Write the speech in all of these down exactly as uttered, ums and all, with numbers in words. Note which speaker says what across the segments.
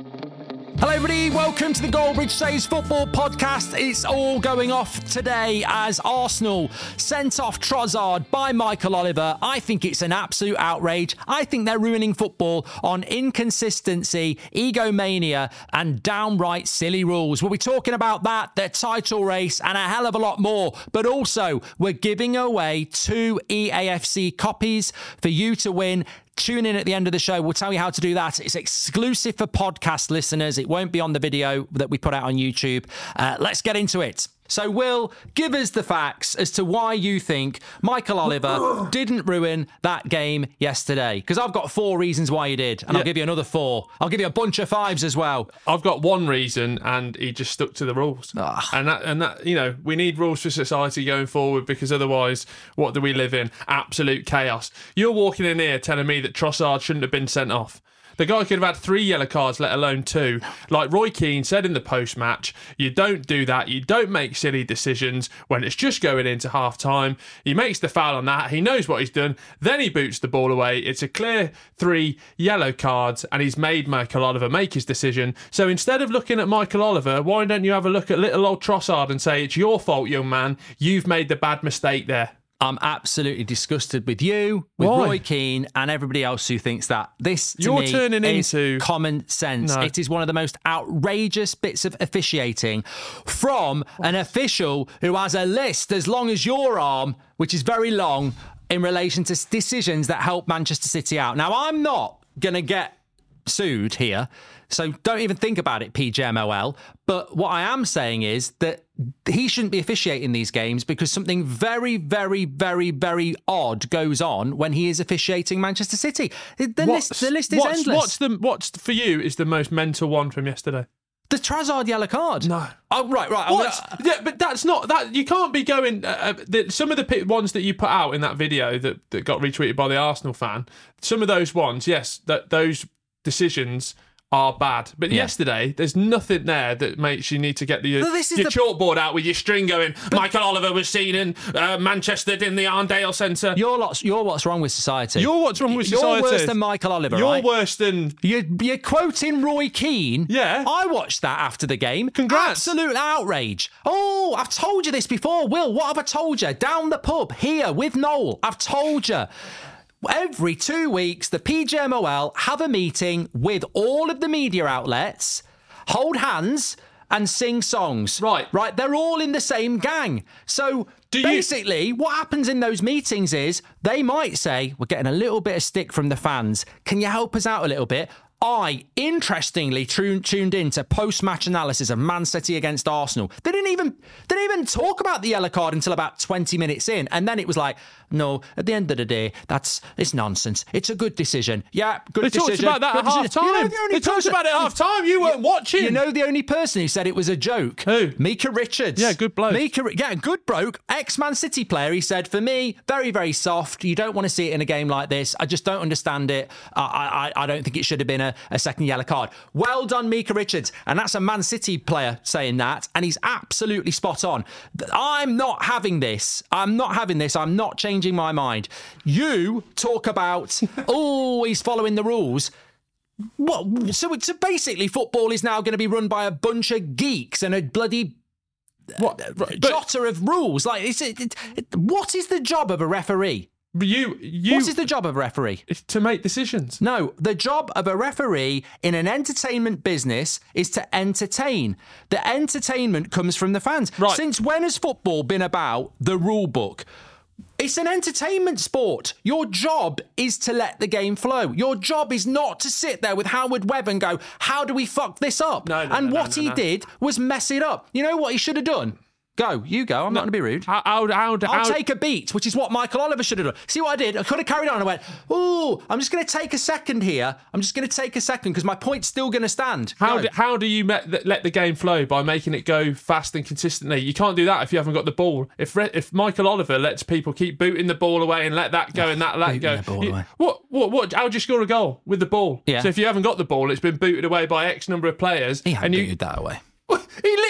Speaker 1: Hello everybody, welcome to the Goldbridge Saves Football podcast. It's all going off today as Arsenal sent off Trossard by Michael Oliver. I think it's an absolute outrage. I think they're ruining football on inconsistency, egomania and downright silly rules. We'll be talking about that, their title race and a hell of a lot more. But also, we're giving away two E A F C copies for you to win. Tune in at the end of the show. We'll tell you how to do that. It's exclusive for podcast listeners. It won't be on the video that we put out on YouTube. Uh, let's get into it. So, Will, give us the facts as to why you think Michael Oliver didn't ruin that game yesterday. Because I've got four reasons why he did, and yeah. I'll give you another four. I'll give you a bunch of fives as well.
Speaker 2: I've got one reason, and he just stuck to the rules. Ugh. And that, and that, you know, we need rules for society going forward, because otherwise, what do we live in? Absolute chaos. You're walking in here telling me that Trossard shouldn't have been sent off. The guy could have had three yellow cards, let alone two. Like Roy Keane said in the post-match, you don't do that. You don't make silly decisions when it's just going into half-time. He makes the foul on that. He knows what he's done. Then he boots the ball away. It's a clear three yellow cards, and he's made Michael Oliver make his decision. So instead of looking at Michael Oliver, why don't you have a look at little old Trossard and say, it's your fault, young man. You've made the bad mistake there.
Speaker 1: I'm absolutely disgusted with you, with Why? Roy Keane, and everybody else who thinks that. This, to
Speaker 2: You're
Speaker 1: me,
Speaker 2: turning
Speaker 1: is
Speaker 2: into...
Speaker 1: common sense. No. It is one of the most outrageous bits of officiating from an official who has a list as long as your arm, which is very long, in relation to decisions that help Manchester City out. Now, I'm not going to get sued here, so don't even think about it, P J M O L. But what I am saying is that he shouldn't be officiating these games, because something very, very, very, very odd goes on when he is officiating Manchester City. The list, the list is
Speaker 2: what's,
Speaker 1: endless.
Speaker 2: What's the what's for you is the most mental one from yesterday?
Speaker 1: The Trossard yellow card.
Speaker 2: No.
Speaker 1: Oh, right, right.
Speaker 2: What? Yeah, but that's not that. You can't be going. Uh, the, some of the p- ones that you put out in that video that, that got retweeted by the Arsenal fan. Some of those ones, yes, that those decisions are bad. But yeah. yesterday, there's nothing there that makes you need to get the, your, your the... chalkboard out with your string going, but... Michael Oliver was seen in uh, Manchester in the Arndale Centre.
Speaker 1: You're, lots, you're what's wrong with society.
Speaker 2: You're what's wrong with
Speaker 1: you're
Speaker 2: society.
Speaker 1: You're worse than Michael Oliver,
Speaker 2: You're
Speaker 1: right?
Speaker 2: worse than...
Speaker 1: You're, you're quoting Roy Keane.
Speaker 2: Yeah.
Speaker 1: I watched that after the game.
Speaker 2: Congrats.
Speaker 1: Absolute outrage. Oh, I've told you this before. Will, what have I told you? Down the pub, here, with Noel. I've told you. Every two weeks, the P J M O L have a meeting with all of the media outlets, hold hands and sing songs.
Speaker 2: Right.
Speaker 1: Right. They're all in the same gang. So Do basically, you... what happens in those meetings is they might say, we're getting a little bit of stick from the fans. Can you help us out a little bit? I, interestingly, tu- tuned in to post-match analysis of Man City against Arsenal. They didn't even they didn't even talk about the yellow card until about twenty minutes in. And then it was like, no, at the end of the day, that's it's nonsense. It's a good decision. Yeah, good
Speaker 2: they
Speaker 1: decision.
Speaker 2: They talked about that at half-time. You know, the they talked about it at half-time. You weren't
Speaker 1: you,
Speaker 2: watching.
Speaker 1: You know the only person who said it was a joke?
Speaker 2: Who?
Speaker 1: Mika Richards.
Speaker 2: Yeah, good bloke.
Speaker 1: Mika, yeah, good bloke. Ex-Man City player. He said, for me, very, very soft. You don't want to see it in a game like this. I just don't understand it. I I, I don't think it should have been a, a second yellow card. Well done, Mika Richards. And that's a Man City player saying that, and he's absolutely spot on. I'm not having this. I'm not having this. I'm not changing my mind. You talk about, oh, he's following the rules. What? So, so basically, football is now going to be run by a bunch of geeks and a bloody what jotter of rules. Like, it's, it, it, it, what is the job of a referee?
Speaker 2: You, you,
Speaker 1: what is the job of a referee?
Speaker 2: It's to make decisions.
Speaker 1: No, the job of a referee in an entertainment business is to entertain. The entertainment comes from the fans.
Speaker 2: Right.
Speaker 1: Since when has football been about the rule book? It's an entertainment sport. Your job is to let the game flow. Your job is not to sit there with Howard Webb and go, how do we fuck this up?
Speaker 2: No, no,
Speaker 1: and
Speaker 2: no,
Speaker 1: what
Speaker 2: no, no,
Speaker 1: he
Speaker 2: no.
Speaker 1: did was mess it up. You know what he should have done? Go, you go. I'm no, not going to be rude.
Speaker 2: How, how, how,
Speaker 1: I'll
Speaker 2: how,
Speaker 1: take a beat, which is what Michael Oliver should have done. See what I did? I could have carried on. I went, oh, I'm just going to take a second here. I'm just going to take a second because my point's still going to stand.
Speaker 2: How
Speaker 1: Go.
Speaker 2: do, how do you met, let the game flow? By making it go fast and consistently. You can't do that if you haven't got the ball. If if Michael Oliver lets people keep booting the ball away and let that go and that let go. You, what, what, what, how do you score a goal? With the ball.
Speaker 1: Yeah.
Speaker 2: So if you haven't got the ball, it's been booted away by X number of players.
Speaker 1: He hadn't
Speaker 2: and you,
Speaker 1: booted that away.
Speaker 2: He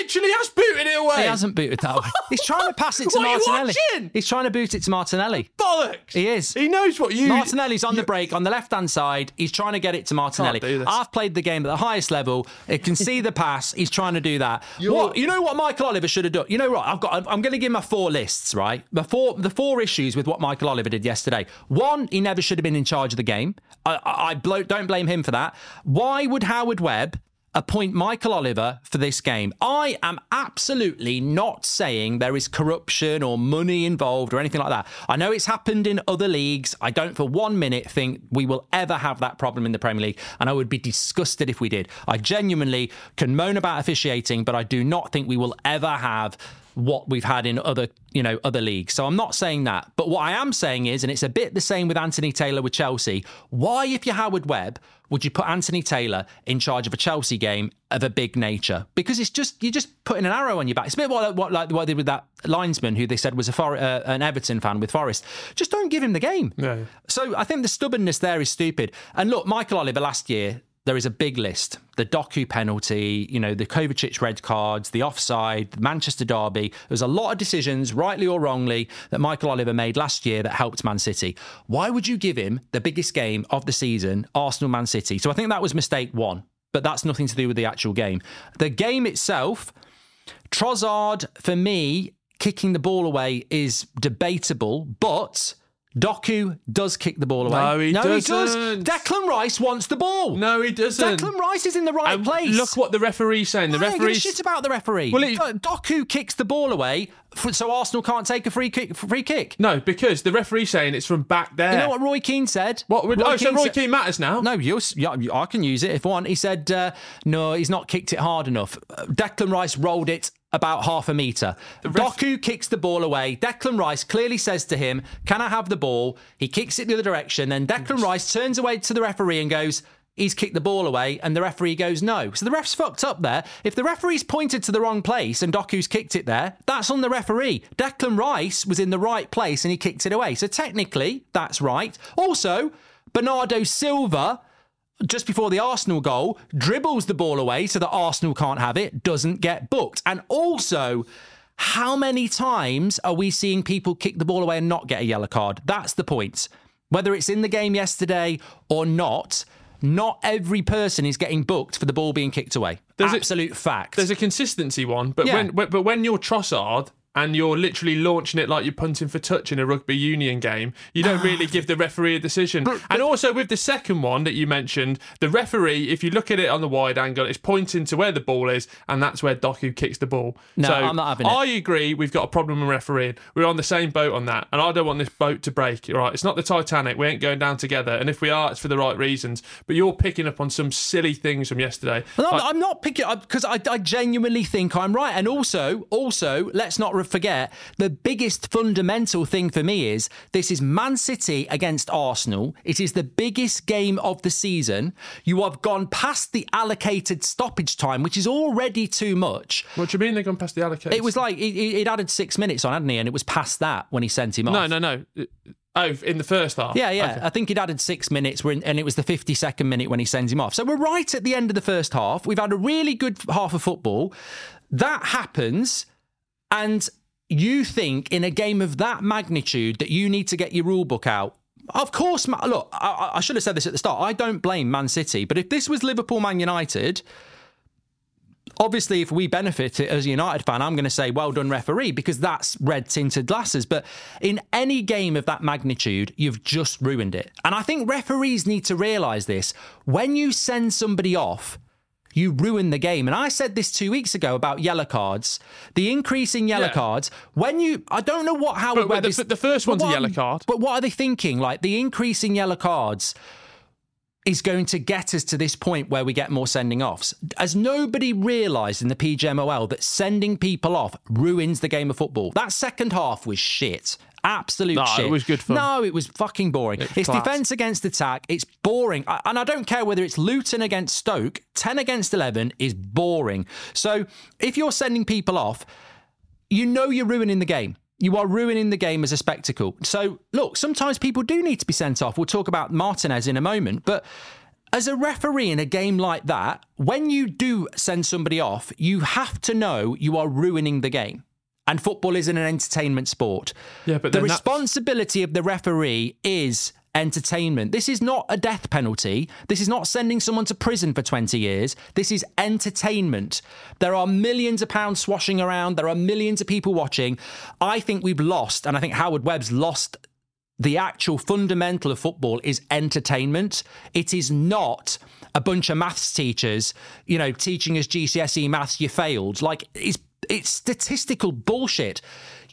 Speaker 2: literally has booted it away.
Speaker 1: He hasn't booted that away. He's trying to pass it to
Speaker 2: What are you
Speaker 1: Martinelli.
Speaker 2: watching?
Speaker 1: He's trying to boot it to Martinelli.
Speaker 2: Bollocks.
Speaker 1: He is.
Speaker 2: He knows what you...
Speaker 1: Martinelli's on the break on the left-hand side. He's trying to get it to Martinelli.
Speaker 2: Can't do this.
Speaker 1: I've played the game at the highest level. It can see the pass. He's trying to do that.
Speaker 2: You're-
Speaker 1: What you know what Michael Oliver should have done? You know what? I've got. I'm going to give my four lists, right? The four, the four issues with what Michael Oliver did yesterday. One, he never should have been in charge of the game. I, I, I blow, don't blame him for that. Why would Howard Webb appoint Michael Oliver for this game? I am absolutely not saying there is corruption or money involved or anything like that. I know it's happened in other leagues. I don't for one minute think we will ever have that problem in the Premier League, and I would be disgusted if we did. I genuinely can moan about officiating, but I do not think we will ever have what we've had in other, you know, other leagues. So I'm not saying that. But what I am saying is, and it's a bit the same with Anthony Taylor with Chelsea, why, if you're Howard Webb, would you put Anthony Taylor in charge of a Chelsea game of a big nature? Because it's just, you're just putting an arrow on your back. It's a bit what, what like what they did with that linesman who they said was a For- uh, an Everton fan with Forest. Just don't give him the game.
Speaker 2: No.
Speaker 1: So I think the stubbornness there is stupid. And look, Michael Oliver last year, there is a big list. The Doku penalty, you know, the Kovacic red cards, the offside, the Manchester derby. There's a lot of decisions, rightly or wrongly, that Michael Oliver made last year that helped Man City. Why would you give him the biggest game of the season, Arsenal-Man City? So I think that was mistake one, but that's nothing to do with the actual game. The game itself, Trossard, for me, kicking the ball away is debatable, but Doku does kick the ball away.
Speaker 2: No, he
Speaker 1: no,
Speaker 2: doesn't.
Speaker 1: he does. Declan Rice wants the ball.
Speaker 2: No, he doesn't.
Speaker 1: Declan Rice is in the right
Speaker 2: And
Speaker 1: place.
Speaker 2: look what the referee's saying. The
Speaker 1: I don't give a
Speaker 2: referee's...
Speaker 1: shit about the referee.
Speaker 2: Well, it-
Speaker 1: Doku kicks the ball away, f- so Arsenal can't take a free kick. Free kick.
Speaker 2: No, because the referee's saying it's from back there.
Speaker 1: You know what Roy Keane said?
Speaker 2: What? Roy oh, so Roy
Speaker 1: said-
Speaker 2: Keane matters now?
Speaker 1: No, you're, yeah, I can use it if one. He said, uh, no, he's not kicked it hard enough. Uh, Declan Rice rolled it about half a metre.
Speaker 2: ref-
Speaker 1: Doku kicks the ball away. Declan Rice clearly says to him, can I have the ball? He kicks it the other direction. Then Declan Rice turns away to the referee and goes, he's kicked the ball away, and the referee goes, no. So the ref's fucked up there. If the referee's pointed to the wrong place and Doku's kicked it there, that's on the referee. Declan Rice was in the right place and he kicked it away. So technically, that's right. Also, Bernardo Silva, just before the Arsenal goal, dribbles the ball away so that Arsenal can't have it, doesn't get booked. And also, how many times are we seeing people kick the ball away and not get a yellow card? That's the point. Whether it's in the game yesterday or not, not every person is getting booked for the ball being kicked away.
Speaker 2: There's
Speaker 1: Absolute
Speaker 2: a,
Speaker 1: fact.
Speaker 2: There's a consistency one, but
Speaker 1: Yeah.
Speaker 2: when but when you're Trossard and you're literally launching it like you're punting for touch in a rugby union game, you don't really give the referee a decision.
Speaker 1: But-
Speaker 2: and also with the second one that you mentioned, the referee, if you look at it on the wide angle, it's pointing to where the ball is, and that's where Doku kicks the ball.
Speaker 1: No,
Speaker 2: so
Speaker 1: I'm not having it.
Speaker 2: I agree, we've got a problem with refereeing. We're on the same boat on that, and I don't want this boat to break. Right? It's not the Titanic. We ain't going down together, and if we are, it's for the right reasons. But you're picking up on some silly things from yesterday.
Speaker 1: No,
Speaker 2: Like-
Speaker 1: I'm not picking up because I, I genuinely think I'm right. And also, also, let's not forget, the biggest fundamental thing for me is this is Man City against Arsenal. It is the biggest game of the season. You have gone past the allocated stoppage time, which is already too much.
Speaker 2: What do you mean they've gone past the allocation?
Speaker 1: It was like he- he'd added six minutes on, hadn't he? And it was past that when he sent him off.
Speaker 2: No, no, no. Oh, in the first half?
Speaker 1: Yeah, yeah.
Speaker 2: Okay.
Speaker 1: I think he'd added six minutes, we're in, and it was the fifty-second minute when he sends him off. So we're right at the end of the first half. We've had a really good half of football. That happens, and you think in a game of that magnitude that you need to get your rule book out. Of course, Ma- look, I, I should have said this at the start. I don't blame Man City, but if this was Liverpool, Man United, obviously, if we benefit it as a United fan, I'm going to say, well done, referee, because that's red-tinted glasses. But in any game of that magnitude, you've just ruined it. And I think referees need to realise this. When you send somebody off, you ruin the game. And I said this two weeks ago about yellow cards. The increase in yellow
Speaker 2: Yeah.
Speaker 1: cards, when you... I don't know what Howard
Speaker 2: But- but
Speaker 1: Webb
Speaker 2: the
Speaker 1: is...
Speaker 2: f- the first
Speaker 1: but
Speaker 2: one's a
Speaker 1: what
Speaker 2: yellow
Speaker 1: I'm-
Speaker 2: card.
Speaker 1: But what are they thinking? Like, the increase in yellow cards is going to get us to this point where we get more sending offs. As nobody realised in the P G M O L that sending people off ruins the game of football. That second half was shit. Absolute
Speaker 2: No,
Speaker 1: shit.
Speaker 2: it was good fun.
Speaker 1: No, it was fucking boring.
Speaker 2: It's
Speaker 1: It's
Speaker 2: class.
Speaker 1: defence against attack. It's boring. I- And I don't care whether it's Luton against Stoke. ten against eleven is boring. So if you're sending people off, you know you're ruining the game. You are ruining the game as a spectacle. So, look, sometimes people do need to be sent off. We'll talk about Martinez in a moment. But As a referee in a game like that, when you do send somebody off, you have to know you are ruining the game. And football isn't an entertainment sport.
Speaker 2: Yeah, but
Speaker 1: the responsibility of the referee is entertainment. This is not a death penalty. This is not sending someone to prison for twenty years. This is entertainment. There are millions of pounds swashing around. There are millions of people watching. I think we've lost, and I think Howard Webb's lost the actual fundamental of football is entertainment. It is not a bunch of maths teachers, you know, teaching us G C S E maths, you failed. Like, it's, it's statistical bullshit.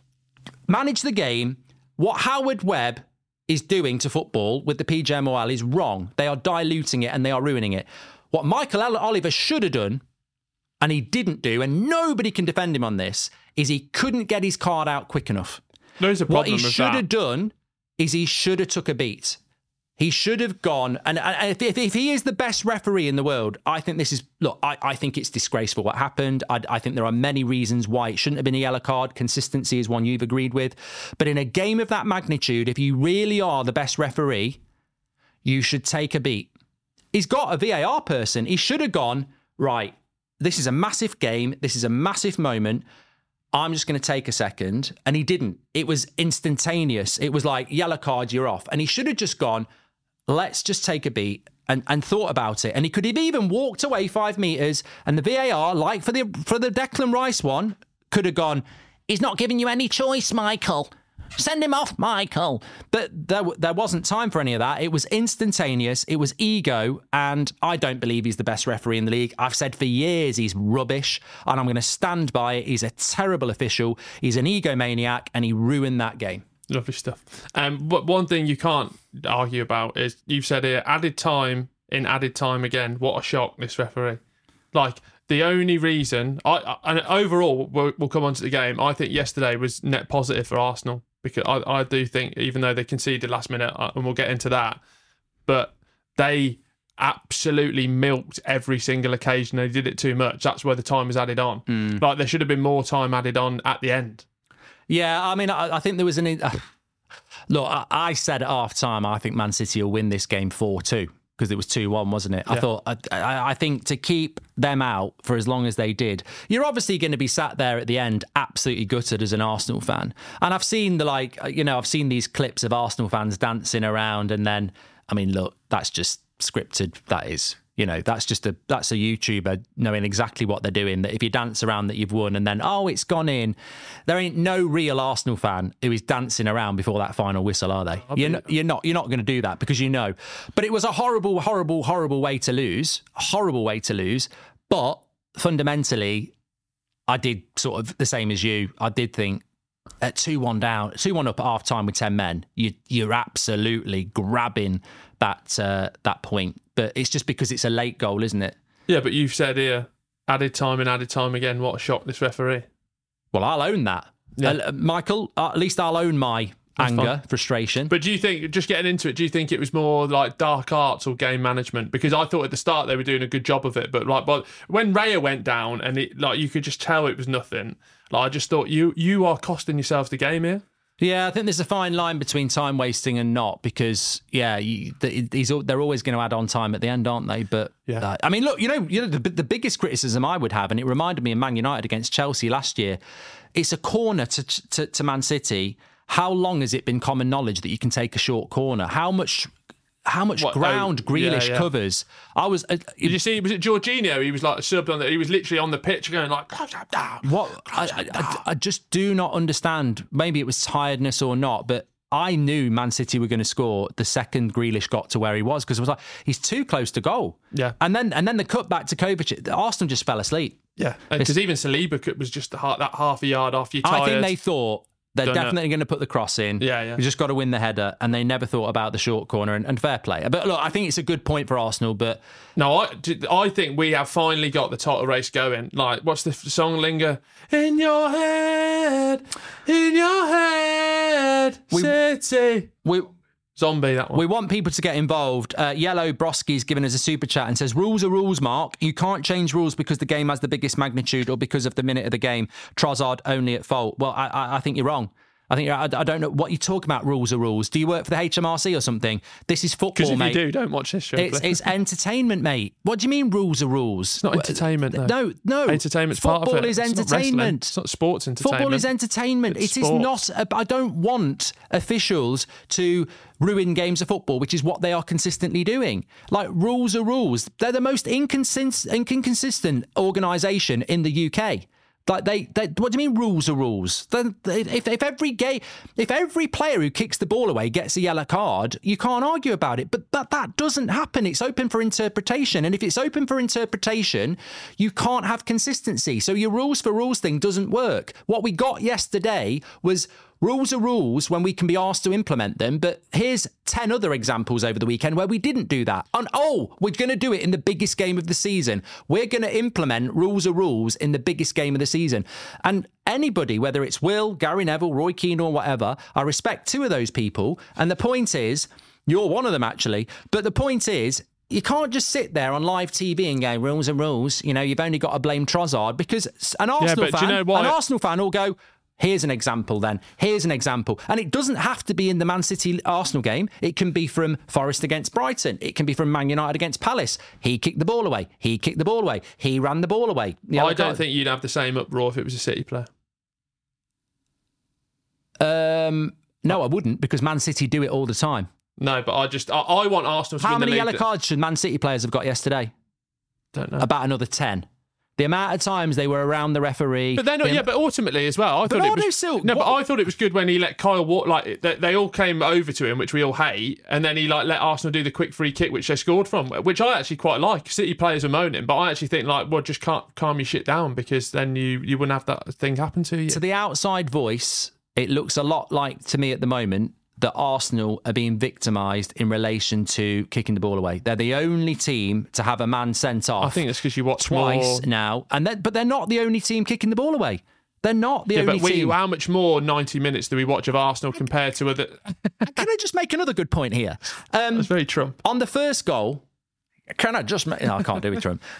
Speaker 1: Manage the game. What Howard Webb is doing to football with the P J M O L is wrong. They are diluting it and they are ruining it. What Michael Oliver should have done, and he didn't do, and nobody can defend him on this, is he couldn't get his card out quick enough.
Speaker 2: There's a problem
Speaker 1: with that. What he should have done is he should have took a beat. He should have gone, and, and if, if he is the best referee in the world, I think this is, look, I, I think it's disgraceful what happened. I, I think there are many reasons why it shouldn't have been a yellow card. Consistency is one you've agreed with. But in a game of that magnitude, if you really are the best referee, you should take a beat. He's got a V A R person. He should have gone, right, this is a massive game. This is a massive moment. I'm just going to take a second. And he didn't. It was instantaneous. It was like, yellow card, you're off. And he should have just gone, let's just take a beat and, and thought about it. And he could have even walked away five metres and the V A R, like for the for the Declan Rice one, could have gone, he's not giving you any choice, Michael. Send him off, Michael. But there, there wasn't time for any of that. It was instantaneous. It was ego. And I don't believe he's the best referee in the league. I've said for years he's rubbish. And I'm going to stand by it. He's a terrible official. He's an egomaniac. And he ruined that game.
Speaker 2: Lovely stuff. Um, but one thing you can't argue about is you've said here, added time in added time again. What a shock, this referee. Like, the only reason, I, I and overall, we'll, we'll come on to the game, I think yesterday was net positive for Arsenal. Because I, I do think, even though they conceded last minute, and we'll get into that, but they absolutely milked every single occasion. They did it too much. That's where the time was added on. Mm. Like, there should have been more time added on at the end.
Speaker 1: Yeah, I mean, I, I think there was an... Uh, look, I, I said at half-time, I think Man City will win this game four two. Because it was two one, wasn't it? Yeah. I thought, I, I think to keep them out for as long as they did, you're obviously going to be sat there at the end absolutely gutted as an Arsenal fan. And I've seen the, like, you know, I've seen these clips of Arsenal fans dancing around and then, I mean, look, that's just scripted. That is, you know, that's just a, that's a YouTuber knowing exactly what they're doing. That if you dance around that you've won and then, oh, it's gone in. There ain't no real Arsenal fan who is dancing around before that final whistle, are they? You're not, you're not, you're not going to do that because you know. But it was a horrible, horrible, horrible way to lose. Horrible way to lose. But fundamentally, I did sort of the same as you. I did think at two one down, two one up at half time with ten men, you, you're absolutely grabbing that uh, that point. But it's just because it's a late goal, isn't it?
Speaker 2: Yeah, but you've said here, added time and added time again, what a shock, this referee.
Speaker 1: Well, I'll own that. Yeah. Uh, Michael, uh, at least I'll own my That's anger, fun. frustration.
Speaker 2: But do you think, just getting into it, do you think it was more like dark arts or game management? Because I thought at the start they were doing a good job of it, but like, but when Raya went down and it, like you could just tell it was nothing, like I just thought you you are costing yourselves the game here.
Speaker 1: Yeah, I think there's a fine line between time wasting and not because, yeah, you, he's, they're always going to add on time at the end, aren't they? But, yeah. uh, I mean, look, you know, you know the, the biggest criticism I would have, and it reminded me of Man United against Chelsea last year, it's a corner to, to, to Man City. How long has it been common knowledge that you can take a short corner? How much... How much what, ground oh, Grealish yeah, yeah. covers? I was. Uh,
Speaker 2: Did you see? Was it Jorginho? He was like subbed on. The, he was literally on the pitch going like.
Speaker 1: What? I, I, I just do not understand. Maybe it was tiredness or not, but I knew Man City were going to score the second Grealish got to where he was because it was like he's too close to goal.
Speaker 2: Yeah.
Speaker 1: And then and then the cut back to Kovacic. Arsenal just fell asleep.
Speaker 2: Yeah. Because even Saliba was just that half a yard off. You tired.
Speaker 1: I think they thought. They're Done definitely it. going to put the cross in.
Speaker 2: Yeah, yeah.
Speaker 1: You just got to win the header, and they never thought about the short corner, and, and fair play. But look, I think it's a good point for Arsenal, but...
Speaker 2: No, I, I think we have finally got the title race going. Like, what's the song, Linger? In your head, in your head, we, City.
Speaker 1: We...
Speaker 2: Zombie, that one.
Speaker 1: We want people to get involved. Uh, Yellow Broski's given us a super chat and says, rules are rules, Mark. You can't change rules because the game has the biggest magnitude or because of the minute of the game. Trossard only at fault. Well, I, I, I think you're wrong. I think I, I don't know what you talk about. Rules are rules. Do you work for the H M R C or something? This is football,
Speaker 2: Because if
Speaker 1: mate.
Speaker 2: you do, don't watch this show.
Speaker 1: It's, it's entertainment, mate. What do you mean rules are rules?
Speaker 2: It's not entertainment, though.
Speaker 1: No, no.
Speaker 2: Entertainment's
Speaker 1: Football
Speaker 2: part of it.
Speaker 1: is
Speaker 2: It's not
Speaker 1: entertainment.
Speaker 2: It's not sports entertainment.
Speaker 1: Football is entertainment.
Speaker 2: It's
Speaker 1: It is
Speaker 2: sports.
Speaker 1: not. A, I don't want officials to ruin games of football, which is what they are consistently doing. Like, rules are rules. They're the most inconsistent, inconsistent organisation in the U K. Like they, they, what do you mean rules are rules? Then if, if every game, if every player who kicks the ball away gets a yellow card, you can't argue about it. But that that doesn't happen. It's open for interpretation, and if it's open for interpretation, you can't have consistency. So your rules for rules thing doesn't work. What we got yesterday was rules are rules when we can be asked to implement them. But here's ten other examples over the weekend where we didn't do that. And oh, we're going to do it in the biggest game of the season. We're going to implement rules are rules in the biggest game of the season. And anybody, whether it's Will, Gary Neville, Roy Keane or whatever, I respect two of those people. And the point is, you're one of them actually. But the point is, you can't just sit there on live T V and go, rules are rules. You know, you've only got to blame Trossard, because an Arsenal
Speaker 2: yeah, but
Speaker 1: fan,
Speaker 2: do you know what?
Speaker 1: an Arsenal fan will go, here's an example then. Here's an example. And it doesn't have to be in the Man City Arsenal game. It can be from Forest against Brighton. It can be from Man United against Palace. He kicked the ball away. He kicked the ball away. He ran the ball away. You know,
Speaker 2: I don't think you'd have the same uproar if it was a City player.
Speaker 1: Um, no, I wouldn't, because Man City do it all the time.
Speaker 2: No, but I just I, I want Arsenal to
Speaker 1: How
Speaker 2: win the
Speaker 1: many
Speaker 2: league.
Speaker 1: yellow cards should Man City players have got yesterday?
Speaker 2: Don't know.
Speaker 1: About another ten. The amount of times they were around the referee.
Speaker 2: But they're not,
Speaker 1: the,
Speaker 2: yeah, but ultimately as well, I thought
Speaker 1: Bernardo
Speaker 2: it was...
Speaker 1: Silva,
Speaker 2: no,
Speaker 1: what-
Speaker 2: but I thought it was good when he let Kyle walk, like, they, they all came over to him, which we all hate, and then he, like, let Arsenal do the quick free kick, which they scored from, which I actually quite like. City players are moaning, but I actually think, like, well, just can't calm your shit down, because then you, you wouldn't have that thing happen to you.
Speaker 1: To the outside voice, it looks a lot like, to me at the moment, that Arsenal are being victimised in relation to kicking the ball away. They're the only team to have a man sent off.
Speaker 2: I think that's because you watch
Speaker 1: twice
Speaker 2: more...
Speaker 1: now, and they're, but they're not the only team kicking the ball away. They're not the
Speaker 2: yeah,
Speaker 1: only
Speaker 2: but we,
Speaker 1: team.
Speaker 2: how much more ninety minutes do we watch of Arsenal compared to other...
Speaker 1: Can I just make another good point here? Um,
Speaker 2: That's very Trump.
Speaker 1: On the first goal, can I just make... No, I can't do it, Trump.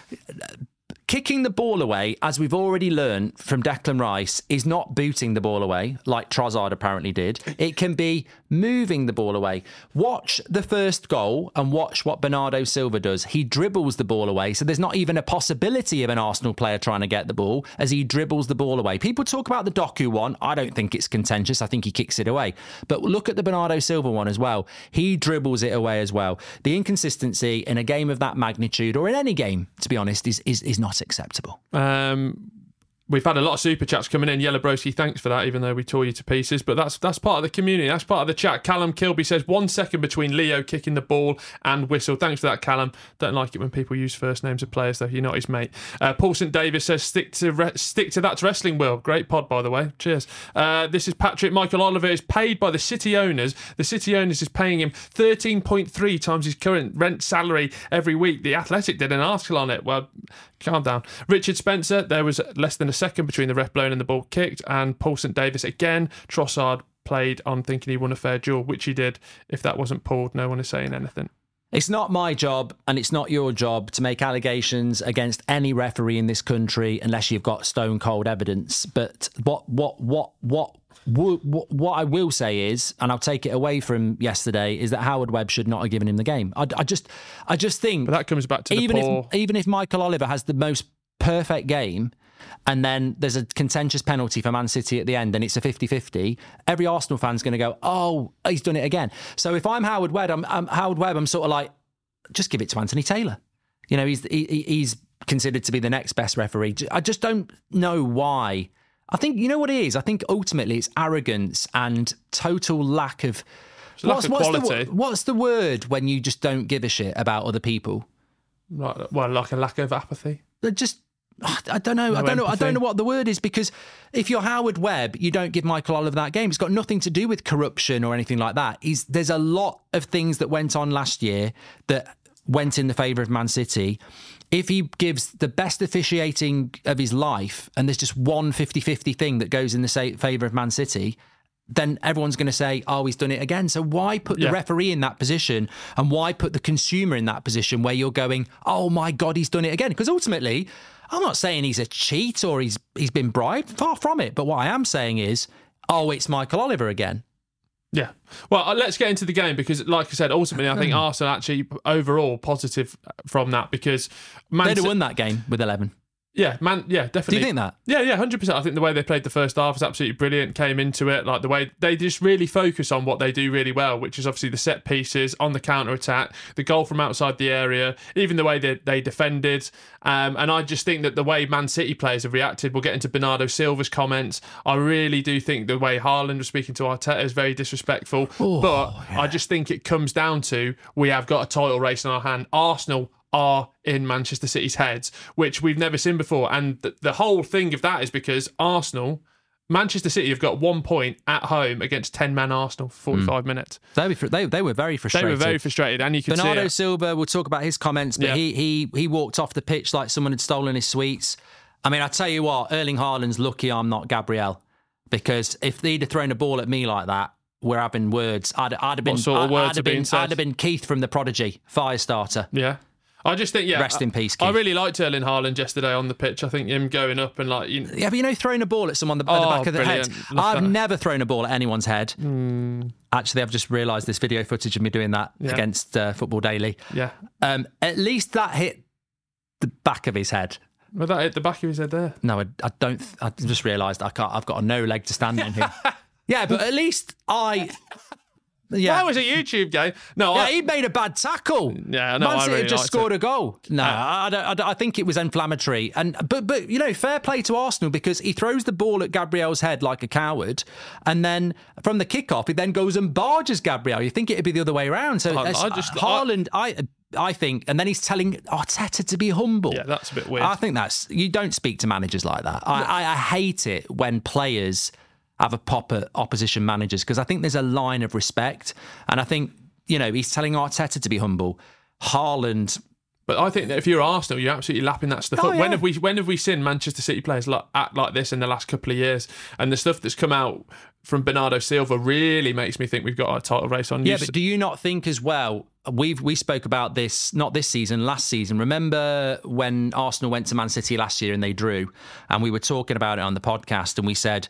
Speaker 1: Kicking the ball away, as we've already learned from Declan Rice, is not booting the ball away like Trossard apparently did. It can be moving the ball away. Watch the first goal and watch what Bernardo Silva does. He dribbles the ball away, so there's not even a possibility of an Arsenal player trying to get the ball as he dribbles the ball away. People talk about the Doku one. I don't think it's contentious. I think he kicks it away. But look at the Bernardo Silva one as well. He dribbles it away as well. The inconsistency in a game of that magnitude, or in any game, to be honest, is is, is not acceptable.
Speaker 2: Um, we've had a lot of super chats coming in. Yellow Broski, thanks for that, even though we tore you to pieces. But that's that's part of the community. That's part of the chat. Callum Kilby says, one second between Leo kicking the ball and Whistle. Thanks for that, Callum. Don't like it when people use first names of players, though. You're not his mate. Uh, Paul Saint Davis says, stick to re- stick to That's Wrestling, Will. Great pod, by the way. Cheers. Uh, this is Patrick. Michael Oliver is paid by the City owners. The City owners is paying him thirteen point three times his current rent salary every week. The Athletic did an article on it. Well, calm down. Richard Spencer, there was less than a second between the ref blown and the ball kicked. And Paul Saint Davis again, Trossard played on thinking he won a fair duel, which he did. If that wasn't pulled, no one is saying anything.
Speaker 1: It's not my job and it's not your job to make allegations against any referee in this country unless you've got stone cold evidence. But what what what what what, what I will say is, and I'll take it away from yesterday, is that Howard Webb should not have given him the game. I, I just I just think.
Speaker 2: But that comes back to the
Speaker 1: even
Speaker 2: poor...
Speaker 1: if even if Michael Oliver has the most perfect game, and then there's a contentious penalty for Man City at the end and it's a fifty-fifty, every Arsenal fan's going to go, oh, he's done it again. So if I'm Howard Webb, I'm, I'm Howard Webb, I'm sort of like, just give it to Anthony Taylor. You know, he's he, he's considered to be the next best referee. I just don't know why. I think, you know what it is? I think ultimately it's arrogance and total lack of...
Speaker 2: It's lack
Speaker 1: what's,
Speaker 2: of
Speaker 1: what's
Speaker 2: quality.
Speaker 1: The, what's the word when you just don't give a shit about other people?
Speaker 2: Like, well, like a lack of apathy.
Speaker 1: They're just... I don't know.
Speaker 2: No
Speaker 1: I don't know. I
Speaker 2: empathy.
Speaker 1: don't know what the word is, because if you're Howard Webb, you don't give Michael Oliver that game. It's got nothing to do with corruption or anything like that. He's, there's a lot of things that went on last year that went in the favour of Man City. If he gives the best officiating of his life and there's just one fifty-fifty thing that goes in the favour of Man City, then everyone's going to say, oh, he's done it again. So why put the
Speaker 2: Yeah.
Speaker 1: referee in that position, and why put the consumer in that position where you're going, oh my God, he's done it again? Because ultimately, I'm not saying he's a cheat or he's he's been bribed. Far from it. But what I am saying is, Oh, it's Michael Oliver again.
Speaker 2: Yeah. Well, let's get into the game because, like I said, ultimately, I think Arsenal actually overall positive from that because Man
Speaker 1: they'd have won that game with eleven.
Speaker 2: Yeah, man. Yeah, definitely.
Speaker 1: Do you think that?
Speaker 2: Yeah, yeah, one hundred percent. I think the way they played the first half was absolutely brilliant. Came into it like the way they just really focus on what they do really well, which is obviously the set pieces on the counter attack, the goal from outside the area, even the way that they defended. Um, and I just think that the way Man City players have reacted. We'll get into Bernardo Silva's comments. I really do think the way Haaland was speaking to Arteta is very disrespectful. Ooh, but yeah. I just think it comes down to we have got a title race in our hand. Arsenal are in Manchester City's heads, which we've never seen before. And the, the whole thing of that is because Arsenal, Manchester City have got one point at home against ten-man Arsenal for forty-five mm. minutes.
Speaker 1: They were, they, they were very frustrated.
Speaker 2: They were very frustrated, and you could
Speaker 1: Bernardo
Speaker 2: see it.
Speaker 1: Silva, we'll talk about his comments, but yeah. he, he he walked off the pitch like someone had stolen his sweets. I mean, I tell you what, Erling Haaland's lucky I'm not Gabriel, because if they'd have thrown a ball at me like that, we're having words. I'd, I'd have been,
Speaker 2: what sort of
Speaker 1: I'd,
Speaker 2: words
Speaker 1: I'd, have
Speaker 2: have
Speaker 1: been,
Speaker 2: been said?
Speaker 1: I'd have been Keith from The Prodigy, fire starter.
Speaker 2: Yeah. I just think, yeah.
Speaker 1: Rest in peace, Keith.
Speaker 2: I really liked Erling Haaland yesterday on the pitch. I think him going up and like... You know,
Speaker 1: yeah, but you know, throwing a ball at someone at the,
Speaker 2: oh,
Speaker 1: at the back of the
Speaker 2: brilliant.
Speaker 1: head.
Speaker 2: Love
Speaker 1: I've
Speaker 2: that.
Speaker 1: never thrown a ball at anyone's head.
Speaker 2: Mm.
Speaker 1: Actually, I've just realised this video footage of me doing that yeah. against uh, Football Daily.
Speaker 2: Yeah.
Speaker 1: Um, at least that hit the back of his head.
Speaker 2: Well, that hit the back of his head there.
Speaker 1: No, I, I don't... I just realised I can't. I've got a no leg to stand on here. Yeah, but at least I... Yeah.
Speaker 2: That was a YouTube game. No,
Speaker 1: yeah,
Speaker 2: I,
Speaker 1: he made a bad tackle.
Speaker 2: Yeah, no,
Speaker 1: Man
Speaker 2: I
Speaker 1: City
Speaker 2: really
Speaker 1: just scored
Speaker 2: it.
Speaker 1: a goal. No,
Speaker 2: Uh,
Speaker 1: I, don't, I, don't, I think it was inflammatory. And but but you know, fair play to Arsenal because he throws the ball at Gabriel's head like a coward, and then from the kickoff, he then goes and barges Gabriel. You think it'd be the other way around? So
Speaker 2: I,
Speaker 1: I
Speaker 2: I just
Speaker 1: Haaland, I. I think, and then he's telling Arteta to be humble.
Speaker 2: Yeah, that's a bit weird.
Speaker 1: I think that's you don't speak to managers like that. I, I, I hate it when players have a pop at opposition managers because I think there's a line of respect. And I think, you know, he's telling Arteta to be humble. Haaland...
Speaker 2: But I think that if you're Arsenal, you're absolutely lapping that stuff
Speaker 1: oh,
Speaker 2: up.
Speaker 1: Yeah.
Speaker 2: When have we when have we seen Manchester City players like, act like this in the last couple of years? And the stuff that's come out from Bernardo Silva really makes me think we've got a title race on.
Speaker 1: Yeah, but do you not think as well, we've we spoke about this, not this season, last season. Remember when Arsenal went to Man City last year and they drew? And we were talking about it on the podcast and we said...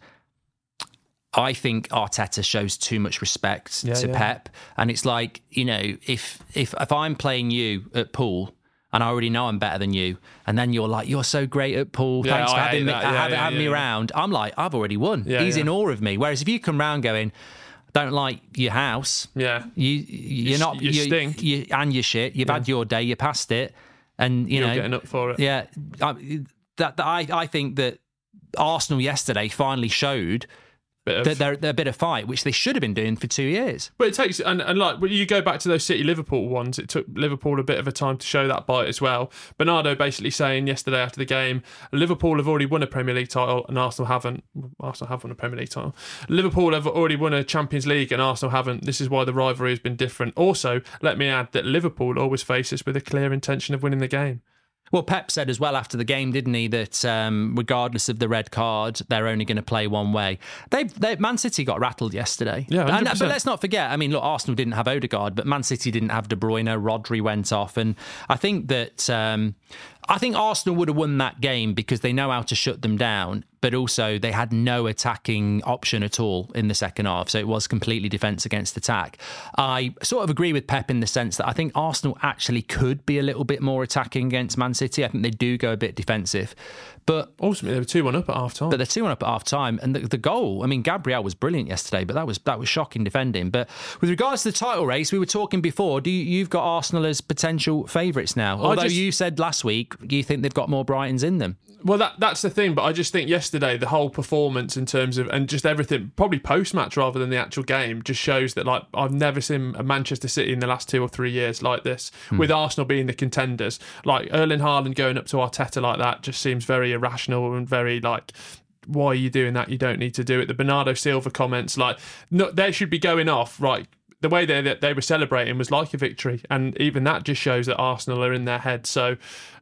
Speaker 1: I think Arteta shows too much respect
Speaker 2: yeah,
Speaker 1: to
Speaker 2: yeah.
Speaker 1: Pep. And it's like, you know, if if if I'm playing you at pool and I already know I'm better than you, and then you're like, you're so great at pool,
Speaker 2: yeah,
Speaker 1: thanks
Speaker 2: I
Speaker 1: for having me,
Speaker 2: yeah, yeah,
Speaker 1: having,
Speaker 2: yeah,
Speaker 1: having
Speaker 2: yeah,
Speaker 1: me
Speaker 2: yeah.
Speaker 1: around, I'm like, I've already won.
Speaker 2: Yeah,
Speaker 1: He's
Speaker 2: yeah.
Speaker 1: in awe of me. Whereas if you come round going, don't like your house,
Speaker 2: yeah,
Speaker 1: you, you're
Speaker 2: you,
Speaker 1: not,
Speaker 2: you
Speaker 1: you,
Speaker 2: stink.
Speaker 1: You, and your shit, you've
Speaker 2: yeah.
Speaker 1: had your day, you passed it, and you
Speaker 2: you're
Speaker 1: know,
Speaker 2: getting up for it.
Speaker 1: Yeah, I, that, that I, I think that Arsenal yesterday finally showed
Speaker 2: Of,
Speaker 1: that they're, they're a bit of fight, which they should have been doing for two years.
Speaker 2: But it takes, and, and like, when you go back to those City Liverpool ones, it took Liverpool a bit of a time to show that bite as well. Bernardo basically saying yesterday after the game, Liverpool have already won a Premier League title and Arsenal haven't. Arsenal have won a Premier League title. Liverpool have already won a Champions League and Arsenal haven't. This is why the rivalry has been different. Also, let me add that Liverpool always face us with a clear intention of winning the game.
Speaker 1: Well, Pep said as well after the game, didn't he, that um, regardless of the red card, they're only going to play one way. They, they, Man City got rattled yesterday.
Speaker 2: Yeah, one hundred percent.
Speaker 1: And, but let's not forget, I mean, look, Arsenal didn't have Odegaard, but Man City didn't have De Bruyne. Rodri went off. And I think that um, I think Arsenal would have won that game because they know how to shut them down, but also they had no attacking option at all in the second half. So it was completely defence against attack. I sort of agree with Pep in the sense that I think Arsenal actually could be a little bit more attacking against Man City. I think they do go a bit defensive. But
Speaker 2: ultimately, they were two one up at half time.
Speaker 1: But they're two one up at half time. And the, the goal, I mean, Gabriel was brilliant yesterday, but that was that was shocking defending. But with regards to the title race, we were talking before, do you, you've got Arsenal as potential favourites now. Although just, you said last week you think they've got more Brightons in them.
Speaker 2: Well, that that's the thing, but I just think yesterday the whole performance in terms of, and just everything, probably post-match rather than the actual game, just shows that like I've never seen a Manchester City in the last two or three years like this, hmm. with Arsenal being the contenders. Like Erling Haaland going up to Arteta like that just seems very irrational and very like, why are you doing that? You don't need to do it. The Bernardo Silva comments, like, no, they should be going off, right? The way they they were celebrating was like a victory, and even that just shows that Arsenal are in their head. So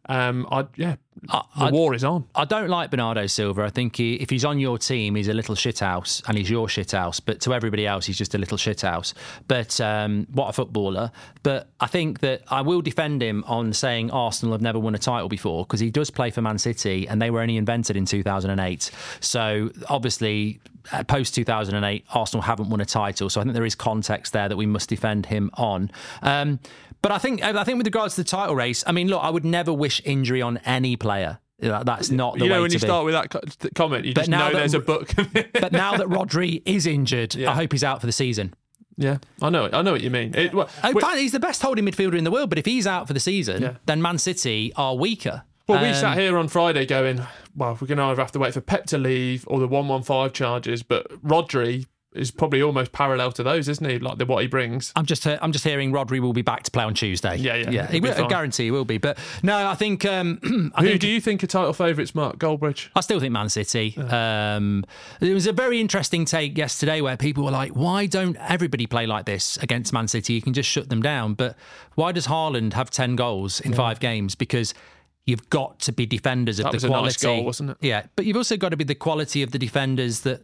Speaker 2: Um, I yeah,
Speaker 1: I,
Speaker 2: the
Speaker 1: I,
Speaker 2: war is on.
Speaker 1: I don't like Bernardo Silva. I think he, if he's on your team, he's a little shithouse, and he's your shithouse. But to everybody else, he's just a little shithouse. But um, what a footballer! But I think that I will defend him on saying Arsenal have never won a title before, because he does play for Man City, and they were only invented in two thousand eight. So obviously, post two thousand eight, Arsenal haven't won a title. So I think there is context there that we must defend him on. Um, But I think I think with regards to the title race, I mean, look, I would never wish injury on any player. That's not the way to be.
Speaker 2: You know, when you start with that comment, you just know there's a book.
Speaker 1: But now that Rodri is injured, yeah. I hope he's out for the season.
Speaker 2: Yeah, I know. I know what you mean. It, well,
Speaker 1: in fact, he's the best holding midfielder in the world. But if he's out for the season, yeah. then Man City are weaker.
Speaker 2: Well,
Speaker 1: um,
Speaker 2: we sat here on Friday going, well, we're going to either have to wait for Pep to leave or the one one five charges. But Rodri is probably almost parallel to those, isn't he? Like the, what he brings.
Speaker 1: I'm just I'm just hearing Rodri will be back to play on Tuesday.
Speaker 2: Yeah, yeah.
Speaker 1: yeah. He will, I guarantee he will be. But no, I think... Um, I
Speaker 2: Who
Speaker 1: think,
Speaker 2: do you think are title favourites, Mark? Goldbridge?
Speaker 1: I still think Man City. Yeah. Um, there was a very interesting take yesterday where people were like, why don't everybody play like this against Man City? You can just shut them down. But why does Haaland have ten goals in yeah. five games? Because you've got to be defenders of
Speaker 2: that
Speaker 1: the
Speaker 2: was
Speaker 1: quality.
Speaker 2: A nice goal, wasn't it?
Speaker 1: Yeah, but you've also got to be the quality of the defenders that...